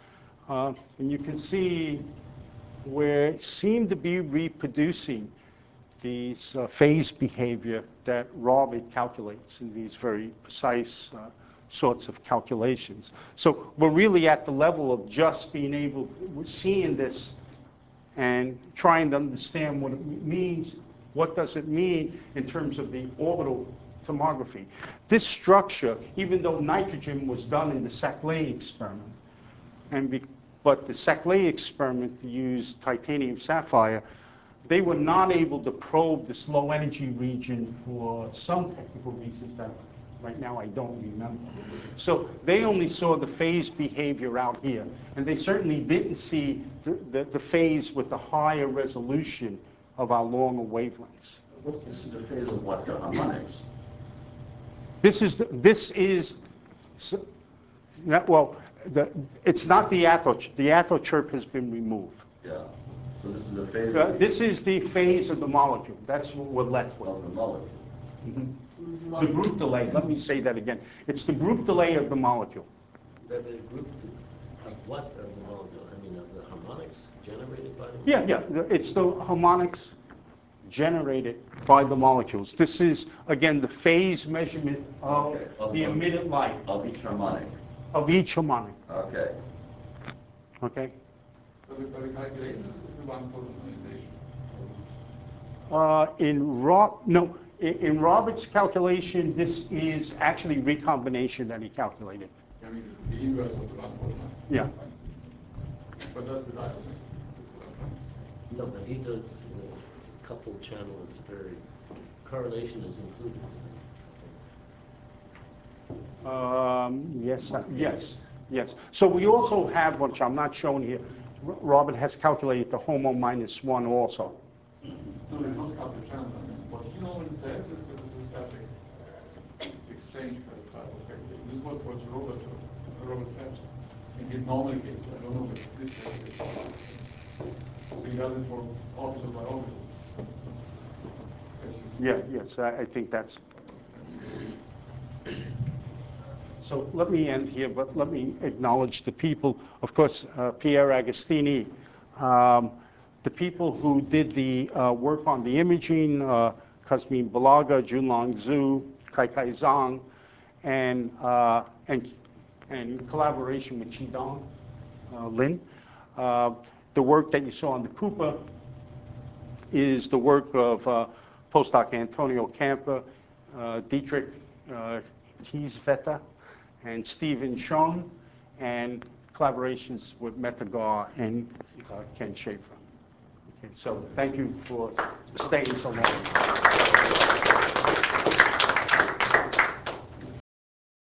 Speaker 1: Uh, and you can see where it seemed to be reproducing these uh, phase behavior that Rabi calculates in these very precise uh, sorts of calculations. So we're really at the level of just being able, we're seeing this and trying to understand what it means. What does it mean in terms of the orbital tomography? This structure, even though nitrogen was done in the Saclay experiment, and be, but the Saclay experiment used titanium sapphire, they were not able to probe this low energy region for some technical reasons that right now I don't remember. So they only saw the phase behavior out here, and they certainly didn't see the, the, the phase with the higher resolution of our longer wavelengths.
Speaker 5: What, this is the phase of what, the harmonics?
Speaker 1: This is, the, this is, so, not, well, the, it's not the atto, the atto chirp has been removed.
Speaker 5: Yeah. So this is the phase
Speaker 1: Uh,
Speaker 5: of,
Speaker 1: this is the phase of the molecule. That's what we're left with.
Speaker 5: of the molecule.
Speaker 1: Mm-hmm. The group delay, let me say that again. It's the group delay of the molecule.
Speaker 4: The, the group of what of the molecule? I mean, of the harmonics generated by the
Speaker 1: Yeah, yeah, the- it's the harmonics generated by the molecules. This is, again, the phase measurement of
Speaker 5: Okay, of-
Speaker 1: the
Speaker 5: of-
Speaker 1: emitted light
Speaker 5: Of each harmonic.
Speaker 1: of each harmonic,
Speaker 5: Okay.
Speaker 1: okay?
Speaker 3: But the, but the calculation is, is the one for normalization.
Speaker 1: Uh, in Rob, no, in, in Robert's calculation, this is actually recombination that he calculated.
Speaker 3: I mean, the inverse of the one for
Speaker 1: Yeah.
Speaker 3: But that's the diode. That's what I'm trying to say.
Speaker 4: No, but he does uh, coupled channel. It's very correlation is included.
Speaker 1: Um, yes, uh, yes, yes. So we also have, which I'm not showing here, R- Robert has calculated the HOMO minus one also.
Speaker 3: So it's not coupled channel. I mean, what he normally says is that it's a static exchange kind of type of calculation. This is what, what Robert, uh, Robert said. In his normal case, I don't know what this case is. So he does it for orbital by orbital. As you see.
Speaker 1: Yeah, yes, I, I think that's. So let me end here, but let me acknowledge the people. Of course, uh, Pierre Agostini, um, the people who did the uh, work on the imaging, uh, Kazmin Balaga, Junlong Zhu, Kai Kai Zhang, and, uh, and, and in collaboration with Qidong uh, Lin. Uh, the work that you saw on the Cooper is the work of uh, postdoc Antonio Campa, uh, Dietrich uh, Kieswetter, and Stephen Schoen, and collaborations with Meta Gar and uh, Ken Schaefer. Okay, so thank you for staying so long.